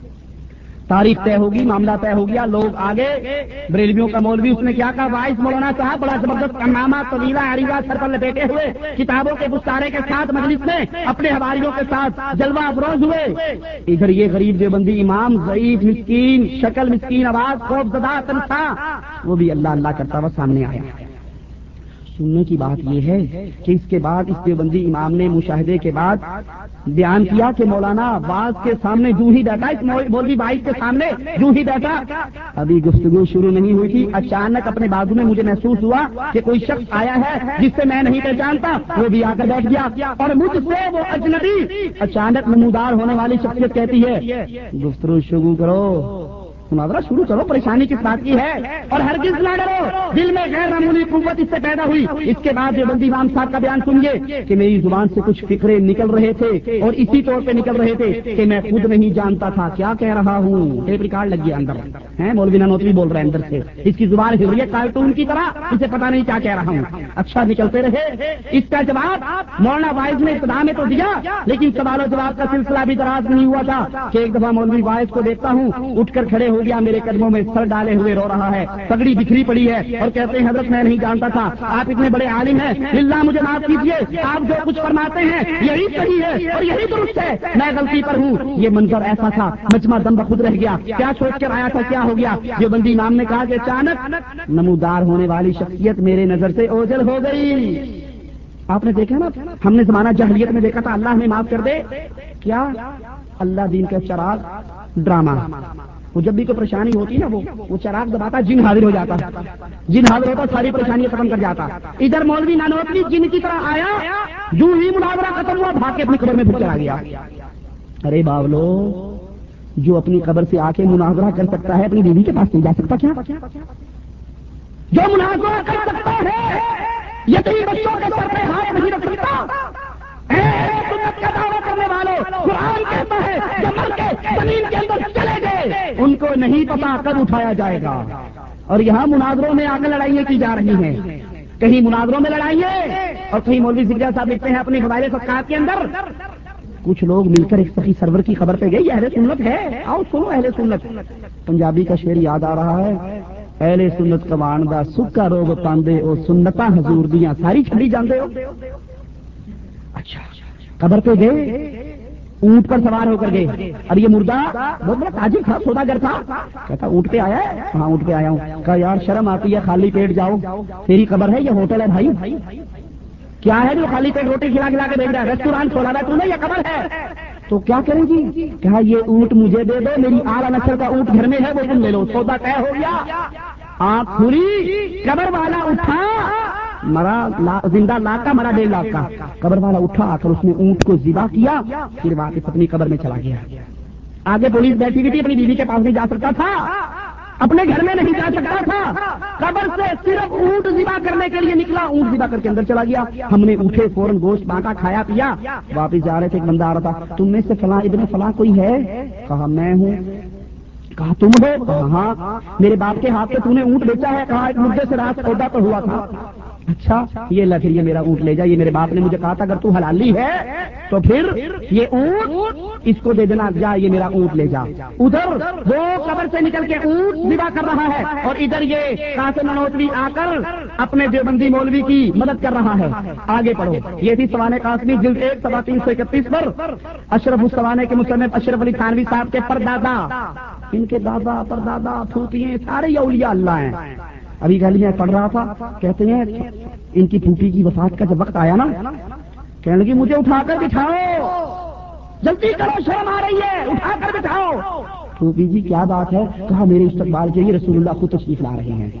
تاریخ طے ہوگی، معاملہ طے ہو گیا، لوگ آگے. بریلویوں کا مولوی اس نے کیا کہا، وائس مولانا صاحب بڑا زبردست کارنامہ، طویلہ عریضہ سر پر لپیٹے ہوئے، کتابوں کے گستارے کے ساتھ مجلس میں اپنے حواریوں کے ساتھ جلوہ افروز ہوئے. ادھر یہ غریب دیوبندی امام، ضعیف مسکین شکل، مسکین آواز، خوف زدہ تنسا، وہ بھی اللہ اللہ کرتا ہوا سامنے آیا. سننے کی بات یہ ہے کہ اس کے بعد اس دیوبندی امام نے مشاہدے کے بعد بیان کیا کہ مولانا باز کے سامنے جو ہی بیٹھا، اس مولوی بھائی کے سامنے جو ہی بیٹھا، ابھی گفتگو شروع نہیں ہوئی تھی، اچانک اپنے بازو میں مجھے محسوس ہوا کہ کوئی شخص آیا ہے جس سے میں نہیں پہچانتا، وہ بھی آ کر بیٹھ گیا، اور مجھ سے وہ اجنبی اچانک نمودار ہونے والی شخصیت کہتی ہے گفتگو شروع کرو، مناظرہ شروع کرو، پریشانی کس بات کی ہے؟ اور ہرگز نہ ڈرو، دل میں غیر معمولی قوت اس سے پیدا ہوئی. اس کے بعد دیوبندی امام صاحب کا بیان سنیے کہ میری زبان سے کچھ فکرے نکل رہے تھے اور اسی طور پہ نکل رہے تھے کہ میں خود نہیں جانتا تھا کیا کہہ رہا ہوں. ٹیپ ریکارڈ لگ گیا اندر ہے، مولوی نانوتوی بول رہے ہیں اندر سے، اس کی زبان ہل رہی ہے کارٹون کی طرح، اسے پتا نہیں کیا کہہ رہا ہوں. اچھا نکلتے رہے. اس کا جواب مولانا وائز نے ابتدا میں تو دیا، لیکن سوال و جواب کا سلسلہ بھی دراز نہیں ہوا تھا کہ ایک دفعہ مولوی وائز کو دیکھتا ہوں اٹھ کر کھڑے ہو گیا، میرے قدموں میں سر ڈالے ہوئے رو رہا ہے، پگڑی بکھری پڑی ہے، اور کہتے ہیں حضرت میں نہیں جانتا تھا، آپ اتنے بڑے عالم ہیں، للہ مجھے معاف کیجیے، آپ جو کچھ فرماتے ہیں یہی صحیح ہے اور یہی درست ہے، میں غلطی پر ہوں. یہ منظر ایسا تھا مجمع دم بخود رہ گیا، کیا سوچ کر آیا تھا کیا ہو گیا. یہ بندی امام نے کہا کہ اچانک نمودار ہونے والی شخصیت میرے نظر سے اوجھل ہو گئی. آپ نے دیکھا نا، ہم نے زمانہ جاہلیت میں دیکھا تھا اللہ نے معاف کر دے، کیا اللہ دین کا چراغ ڈرامہ، وہ جب بھی کوئی پریشانی ہوتی نا وہ چراغ دباتا جن حاضر ہو جاتا، جن حاضر ہوتا ساری پریشانیاں ختم کر جاتا۔ ادھر مولوی نانوتوی جن کی طرح آیا، جو ہی محاورہ ختم ہوا بھاگ کے اپنی قبر میں پھر چلا گیا۔ ارے باولو، جو اپنی قبر سے آ کے مناظرہ کر سکتا ہے اپنی بیوی کے پاس نہیں جا سکتا کیا؟ جو مناظرہ کر سکتا ہے یتیم بچوں کے سر پہ ہاتھ نہیں رکھ سکتا۔ سنت کا دعویٰ کرنے والے قرآن کہتا ہے جب مر کے زمین کے اندر چلے گئے ان کو نہیں پتا کب اٹھایا جائے گا، اور یہاں مناظروں میں آ کر لڑائیاں کی جا رہی ہیں، کہیں مناظروں میں لڑائیے اور کہیں مولوی زکریا صاحب لکھتے ہیں اپنے حوالے صفحات کے اندر کچھ لوگ مل کر ایک سخی سرور کی خبر پہ گئی، اہل سنت ہے، آؤ سنو اہل سنت۔ پنجابی کا شعر یاد آ رہا ہے، اہل سنت کمان دا سکا روگ پاندے او سنتاں حضور دیاں ساری چھڈی جاندے ہو۔ اچھا قبر پہ گئے، اونٹ پر سوار ہو کر گئے، اور یہ مردہ بہت بڑا تاجر تھا، سوداگر تھا، کہتا اونٹ پہ آیا ہے؟ ہاں اونٹ پہ آیا ہوں۔ کہا یار شرم آتی ہے، خالی پیٹ جاؤ، تیری قبر ہے یہ ہوٹل ہے بھائی؟ کیا ہے جو خالی پیٹ روٹی کھلا کھلا کے بھیج رہا ہے؟ ریسٹورانٹ کھولا ہے تو نے، یہ قبر ہے تو کیا کرے گی؟ کہا یہ اونٹ مجھے دے دو، میری اعلیٰ نسل کا اونٹ گھر میں ہے، وہ تم لے لو، سودا طے ہو گیا۔ آنکھ کھلی، قبر والا اٹھا، مرا زندہ لاکھ کا، مرا 1.5 لاکھ کا۔ قبر والا اٹھا آ کر اس نے اونٹ کو ذبح کیا، پھر واپس اپنی قبر میں چلا گیا۔ آگے پولیس بیٹھی ہوئی تھی، اپنی بیوی کے پاس نہیں جا سکتا تھا، اپنے گھر میں نہیں جا سکتا تھا، قبر سے صرف اونٹ ذبح کرنے کے لیے نکلا، اونٹ ذبح کر کے اندر چلا گیا۔ ہم نے اٹھے فوراً گوشت بانٹا، کھایا پیا، واپس جا رہے تھے، ایک بندہ آ رہا تھا، تم میں سے فلاں ابن فلاں کوئی ہے؟ کہا میں ہوں۔ کہا تم ہو؟ کہا ہاں۔ میرے باپ کے ہاتھ سے تو نے اونٹ بیچا ہے؟ کہا ایک مردے سے رات سودا تو ہوا تھا۔ اچھا یہ لے پھر یہ میرا اونٹ لے جا، یہ میرے باپ نے مجھے کہا تھا اگر تو حلالی ہے تو پھر یہ اونٹ اس کو دے دینا، جا یہ میرا اونٹ لے جا۔ ادھر وہ قبر سے نکل کے اونٹ ذبح کر رہا ہے، اور ادھر یہ قاسم نانوتوی آ کر اپنے دیوبندی مولوی کی مدد کر رہا ہے۔ آگے پڑھو، یہ تھی سوانح قاسمی جلد 1 صفحہ 331 پر اشرف السوانح کے مصنف اشرف علی تھانوی صاحب کے پردادا، ان کے دادا پردادا پھوپھیاں سارے اولیاء اللہ ہیں۔ ابھی گالیاں پڑھ رہا تھا، کہتے ہیں ان کی پھوپھی کی وفات کا جب وقت آیا نا، کہنے لگی مجھے اٹھا کر بٹھاؤ، جلدی کرو شرم آ رہی ہے، اٹھا کر بٹھاؤ۔ پھوپھی جی کیا بات ہے؟ کہا میرے استقبال کے لیے رسول اللہ خود تشریف لا رہے ہیں۔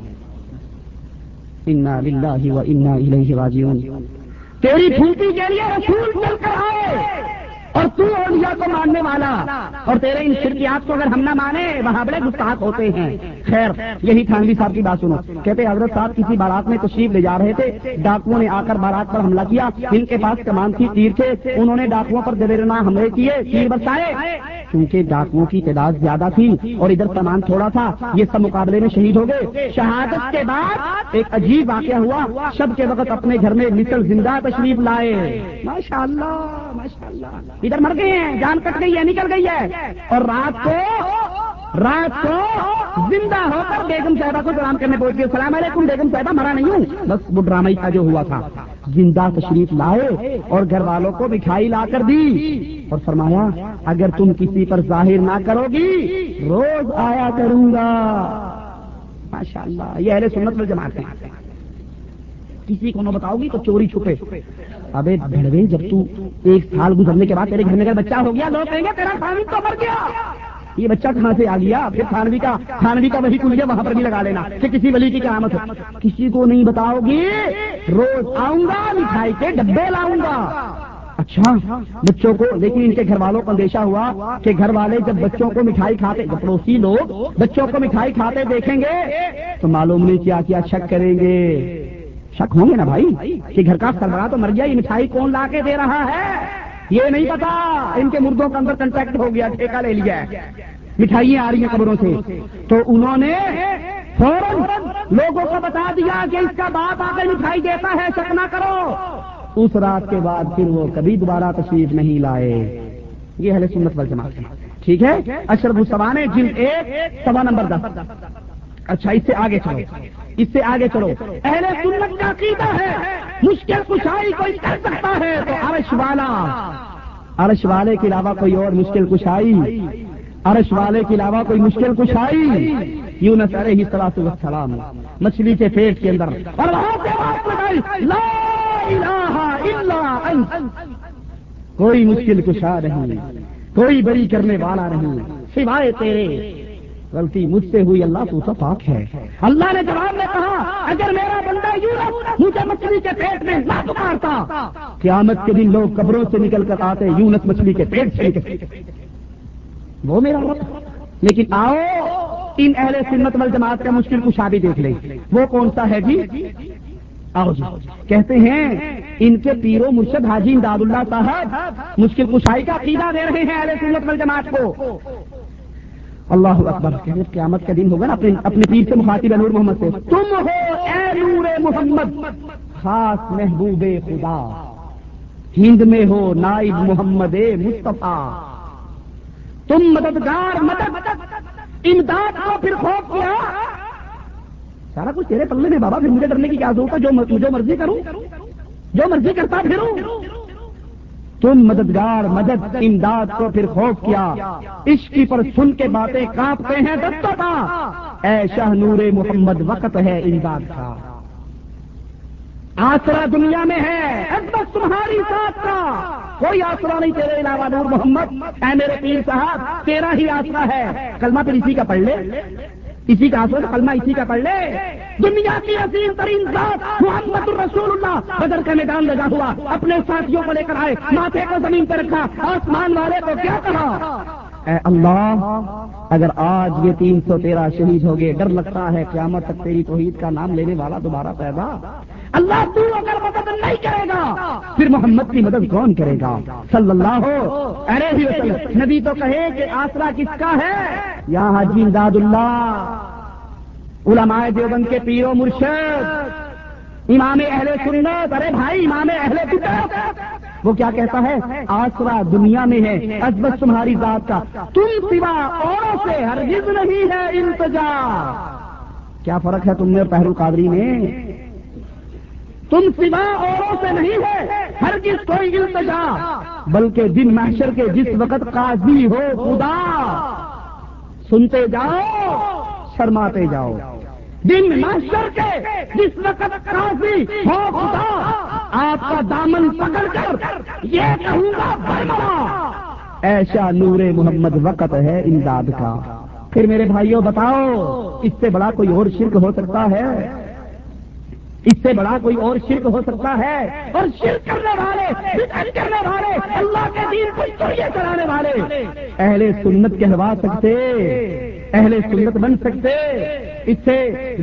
انا للہ و انا الیہ راجعون۔ تیری پھوپھی کے لیے رسول چل کر آئے، اور تو اولیاء کو ماننے والا، اور تیرے ان شرکیات کو اگر ہم نہ مانے وہاں بڑے گستاخ ہوتے ہیں۔ خیر یہی تھانوی صاحب کی بات سنو، کہتے حضرت صاحب کسی بارات میں تشریف لے جا رہے تھے، ڈاکوؤں نے آ کر بارات پر حملہ کیا، ان کے پاس کمان تھی، تیر تھے، انہوں نے ڈاکوؤں پر دلیرانہ حملے کیے، تیر برسائے، کیونکہ ڈاکوؤں کی تعداد زیادہ تھی اور ادھر سامان تھوڑا تھا، یہ سب مقابلے میں شہید ہو گئے۔ شہادت کے بعد ایک عجیب واقعہ ہوا، شب کے وقت اپنے گھر میں مثل زندہ تشریف لائے، ماشاءاللہ ماشاءاللہ، ادھر مر گئے ہیں، جان کٹ گئی ہے، نکل گئی ہے، اور رات کو زندہ ہو کر بیگم صاحبہ کو سلام کرنے پہنچ گئے، السلام علیکم بیگم صاحبہ، مرا نہیں ہوں، بس وہ ڈرامہ ہی تھا جو ہوا تھا۔ زندہ تشریف لائے اور گھر والوں کو مٹھائی لا کر دی، اور فرمایا اگر تم کسی پر ظاہر نہ کرو گی روز آیا کروں گا۔ ماشاءاللہ یہ اہل سنت والجماعت ہے، کسی کو نہ بتاؤ گی تو چوری چھپے۔ ابے بھڑوے جب تو 1 سال گزرنے کے بعد تیرے گھر میں اگر بچہ ہو گیا، لوگ کہیں گے تیرا تھانوی تو مر گیا، یہ بچہ کہاں سے آ گیا؟ پھر تھانوی کا وہی کھل گیا، وہاں پر بھی لگا لینا کہ کسی ولی کی قیامت ہے۔ کسی کو نہیں بتاؤ گی، روز آؤں گا، مٹھائی کے ڈبے لاؤں گا۔ اچھا بچوں کو، لیکن ان کے گھر والوں کو اندیشہ ہوا کہ گھر والے جب بچوں کو مٹھائی کھاتے، جب پڑوسی لوگ بچوں کو مٹھائی کھاتے دیکھیں گے تو معلوم نہیں کیا کیا شک کریں گے، شک ہوں گے نا بھائی کہ گھر کا سربراہ تو مر گیا، یہ مٹھائی کون لا کے دے رہا ہے؟ یہ نہیں پتا ان کے مردوں کا اندر کنٹیکٹ ہو گیا، ٹھیکہ لے لیا ہے، مٹھائیاں آ رہی ہیں قبروں سے، تو انہوں نے فوراً لوگوں کو بتا دیا کہ اس کا باپ آ کے مٹھائی دیتا ہے، شک نہ کرو۔ اس رات کے بعد پھر وہ کبھی دوبارہ تشریف نہیں لائے۔ یہ اہل سنت والجماعت ہے، ٹھیک ہے۔ اشرف السوانح جلد 1 صفحہ نمبر 10۔ اچھا اس سے آگے چلو، اہل سنت کا عقیدہ ہے مشکل کشائی کوئی کر سکتا ہے تو عرش والے کے علاوہ کوئی اور مشکل کشائی، عرش والے کے علاوہ کوئی مشکل کشائی یونس علیہ السلام مچھلی کے پیٹ کے اندر، اور وہاں سے آواز لگائی لا الہ الا انت، کوئی مشکل کشا نہیں، کوئی بری کرنے والا نہیں سوائے تیرے، غلطی مجھ سے ہوئی، اللہ تو سب پاک ہے۔ اللہ نے جواب میں کہا اگر میرا بندہ یونس مجھے مچھلی کے پیٹ میں نہ پکارتا، قیامت کے دن لوگ قبروں سے نکل کر آتے یونس مچھلی کے پیٹ سے وہ میرا رب۔ لیکن آؤ ان اہل سنت والجماعت کا مشکل کشا بھی دیکھ لیں، وہ کون سا ہے جی؟ آؤ جی، کہتے ہیں ان کے پیر و مرشد حاجی امداد اللہ صاحب مشکل کشائی کا عقیدہ دے رہے ہیں اہل سنت والجماعت کو۔ اللہ اکبر، قیامت کا دن ہوگا نا، اپنے پیر سے مخاطب ہے نور محمد سے، تم ہو اے نور محمد خاص محبوب خدا، ہند میں ہو نائب محمد مصطفیٰ، تم مددگار مدد امداد کو پھر خوف کیا، سارا کچھ تیرے پلے میں بابا، پھر مجھے ڈرنے کی کیا ضرورت ہے، جو مرضی کروں، جو مرضی کرتا پھروں، تم مددگار مدد امداد کو پھر خوف کیا، عشق کی پر سن کے باتیں کانپتے ہیں دستوں کا، اے شاہ نور محمد وقت ہے امداد کا، آسرا دنیا میں ہے بس تمہاری ساتھ کا، کوئی آسرا نہیں تیرے علاوہ نور محمد، اے میرے پیر صاحب تیرا ہی آسرا ہے۔ کلمہ پھر اسی کا پڑھ لے، اسی کا آسرا، کلمہ اسی کا پڑھ لے۔ دنیا کی عظیم ترین ذات محمد الرسول اللہ بدر کا میدان لگا ہوا، اپنے ساتھیوں کو لے کر آئے، ماتھے کو زمین پر رکھا، آسمان والے کو کیا کہا، اے اللہ اگر آج یہ 313 شہید ہو گئے، ڈر لگتا ہے قیامت تک تیری توحید کا نام لینے والا دوبارہ پیدا، اللہ تو اگر مدد نہیں کرے گا پھر محمد کی مدد کون کرے گا صلی اللہ علیہ وسلم۔ نبی تو کہے کہ آسرا کس کا ہے، یہاں حاجی امداد اللہ علماء دیوبند کے پیر و مرشد امام اہل سنت، ارے بھائی امام اہل بدعت، وہ کیا کہتا ہے، آسرا دنیا میں ہے عظمت تمہاری ذات کا، تم سوا اوروں سے ہرگز نہیں ہے التجا۔ کیا فرق ہے تم میں اور پہلو قادری میں، تم سوا اوروں سے نہیں ہے ہرگز کوئی التجا، بلکہ دن محشر کے جس وقت قاضی ہو خدا، سنتے جاؤ شرماتے جاؤ، دن محشر کے جس وقت قاضی ہو خدا، آپ کا دامن پکڑ کر یہ کہوں گا برملا، ایشا نور محمد وقت ہے امداد کا۔ پھر میرے بھائیوں بتاؤ اس سے بڑا کوئی اور شرک ہو سکتا ہے، اس سے بڑا کوئی اور شرک ہو سکتا ہے؟ اور شرک کرنے والے، بدعت کرنے والے، اللہ کے دین کو چوریاں کرانے والے اہل سنت کہلوا سکتے، اہل سنت بن سکتے؟ اس سے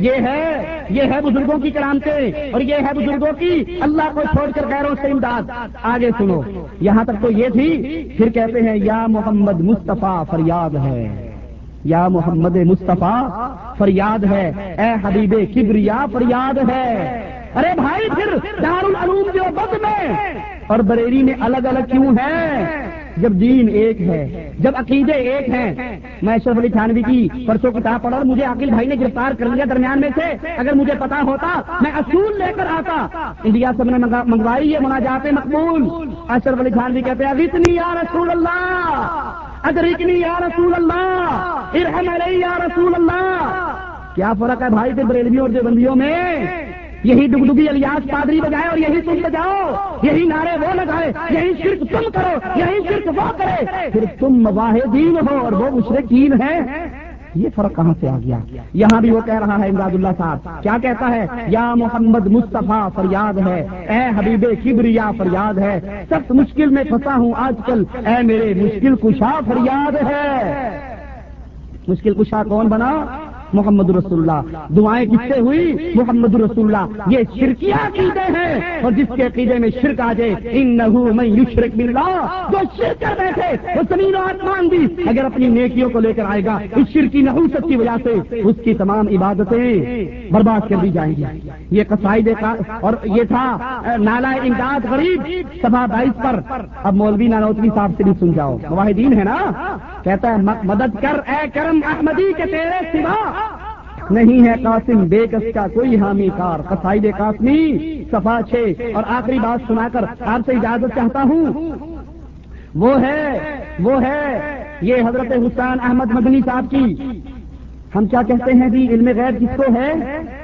یہ ہے بزرگوں کی کرامتیں، اور یہ ہے بزرگوں کی اللہ کو چھوڑ کر غیروں سے امداد۔ آگے سنو، یہاں تک تو یہ تھی، پھر کہتے ہیں یا محمد مصطفیٰ فریاد ہے، یا محمد مصطفیٰ فریاد ہے، اے حبیب کبریا فریاد ہے۔ ارے بھائی پھر دارالعلوم دیوبند میں اور بریلی میں الگ الگ کیوں ہے جب دین ایک ہے، جب عقیدے ایک ہیں؟ میں اشرف علی تھانوی کی پرسوں کتاب پڑھا، مجھے عاقل بھائی نے گرفتار کر لیا درمیان میں سے، اگر مجھے پتا ہوتا میں اصول لے کر آتا۔ انڈیا سے میں نے منگوائی ہے مناجات مقبول، اشرف علی تھانوی کہتے ہیں اغثنی یا رسول اللہ، ادرکنی یا رسول اللہ، ارحم علی یا رسول اللہ۔ کیا فرق ہے بھائی پھر بریلویوں اور دیوبندیوں میں؟ یہی ڈگڈگی الیاس پادری بجائے اور یہی تم بجاؤ، یہی نعرے وہ لگائے، یہی شرک تم کرو، یہی شرک وہ کرے، پھر تم مواحدین ہو اور وہ مشرکین ہیں۔ یہ فرق کہاں سے آ گیا؟ یہاں بھی وہ کہہ رہا ہے امداد اللہ صاحب، کیا کہتا ہے؟ یا محمد مصطفیٰ فریاد ہے، اے حبیب کبریا فریاد ہے، سخت مشکل میں پھنسا ہوں آج کل، اے میرے مشکل کشا فریاد ہے۔ مشکل کشا کون بنا؟ محمد رسول اللہ۔ دعائیں کس سے ہوئی؟ محمد رسول اللہ۔ یہ شرکیہ عقیدے ہیں، اور جس کے عقیدے میں شرک آ جائے، انہ من یشرک باللہ، جو شرک کر بیٹھے وہ زمین و آسمان بھی اگر اپنی نیکیوں کو لے کر آئے گا، اس شرکی نحوست کی وجہ سے اس کی تمام عبادتیں برباد کر دی جائیں گی۔ یہ قصائد کا، اور یہ تھا نالہ امداد غریب صفحہ 22 پر۔ اب مولوی نانوتوی صاحب سے بھی سن جاؤ، مواحدین ہے نا، کہتا ہے مدد کر اے کرم احمدی کے تیرے سوا نہیں ہے قاسم بے کس کا کوئی حامی کار۔ قصائد قاسمی صفحہ 6۔ اور آخری بات سنا کر آپ سے اجازت چاہتا ہوں، وہ ہے یہ حضرت حسین احمد مدنی صاحب کی، ہم کیا کہتے ہیں جی علم غیب جس کو ہے،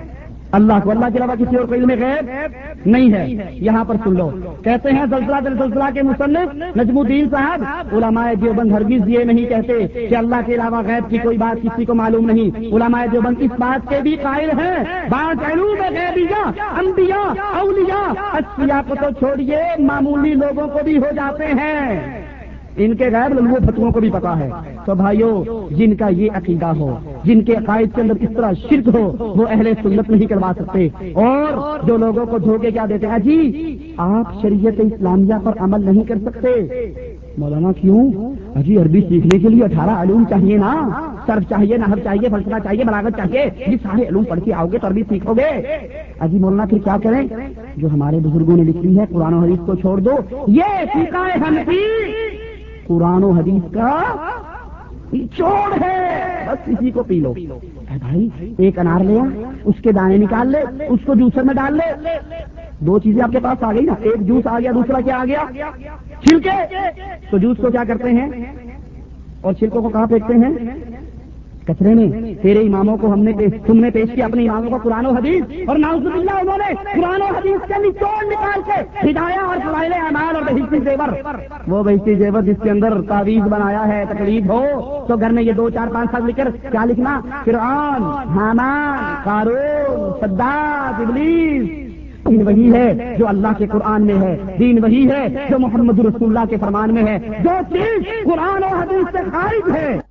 اللہ کو اللہ کے علاوہ کسی اور کو علم غیب نہیں ہے. یہاں پر سن لو، کہتے ہیں زلزلہ کے مصنف نجم الدین صاحب، علماء دیوبند ہرگز یہ نہیں کہتے کہ اللہ کے علاوہ غیب کی کوئی بات کسی کو معلوم نہیں. علماء دیوبند اس بات کے بھی قائل ہیں بعض علوم غیبیہ انبیاء اولیاء اصفیاء کو تو چھوڑیے معمولی لوگوں کو بھی ہو جاتے ہیں، ان کے غیر لمحوں فتووں کو بھی پتا ہے. تو بھائیوں، جن کا یہ عقیدہ ہو، جن کے عقائد کے اندر اس طرح شرک ہو، وہ اہل سنت نہیں کروا سکتے. اور جو لوگوں کو دھوکے کیا دیتے ہیں، جی آپ شریعت اسلامیہ پر عمل نہیں کر سکتے. مولانا کیوں؟ جی عربی سیکھنے کے لیے 18 علوم چاہیے نا، صرف چاہیے، نحو چاہیے، فلسفہ چاہیے، بلاغت چاہیے، یہ سارے علوم پڑھ کے آؤ گے تو عربی سیکھو گے. جی مولانا پھر کیا کریں؟ جو ہمارے بزرگوں نے لکھی ہے قرآن و حدیث کو چھوڑ دو. یہ فقہ حنفی قرآن و حدیث کا چوڑ ہے، بس اسی کو پی لو. اے بھائی، ایک انار لیا، اس کے دانے نکال لے، اس کو جوسر میں ڈال لے، دو چیزیں آپ کے پاس آ گئی نا، ایک جوس آ گیا، دوسرا کیا آ گیا؟ چھلکے. تو جوس کو کیا کرتے ہیں اور چھلکوں کو کہاں پھینکتے ہیں؟ کچرے میں. تیرے اماموں کو تم نے پیش کیا اپنے اماموں کو قرآن و حدیث، اور نعوذ باللہ انہوں نے قرآن و حدیث کے نچوڑ نکال کے ہدایہ اور فضائل اعمال اور بہشتی زیور، وہ بہشتی زیور جس کے اندر تعویذ بنایا ہے، تکلیف ہو تو گھر میں یہ 2 4 5 سال لکھ کر کیا لکھنا؟ فرعون، حامان، قارون، صداد، ابلیس. دین وہی ہے جو اللہ کے قرآن میں ہے، دین وہی ہے جو محمد رسول اللہ کے فرمان میں ہے. جو چیز قرآن و حدیث سے خارج ہے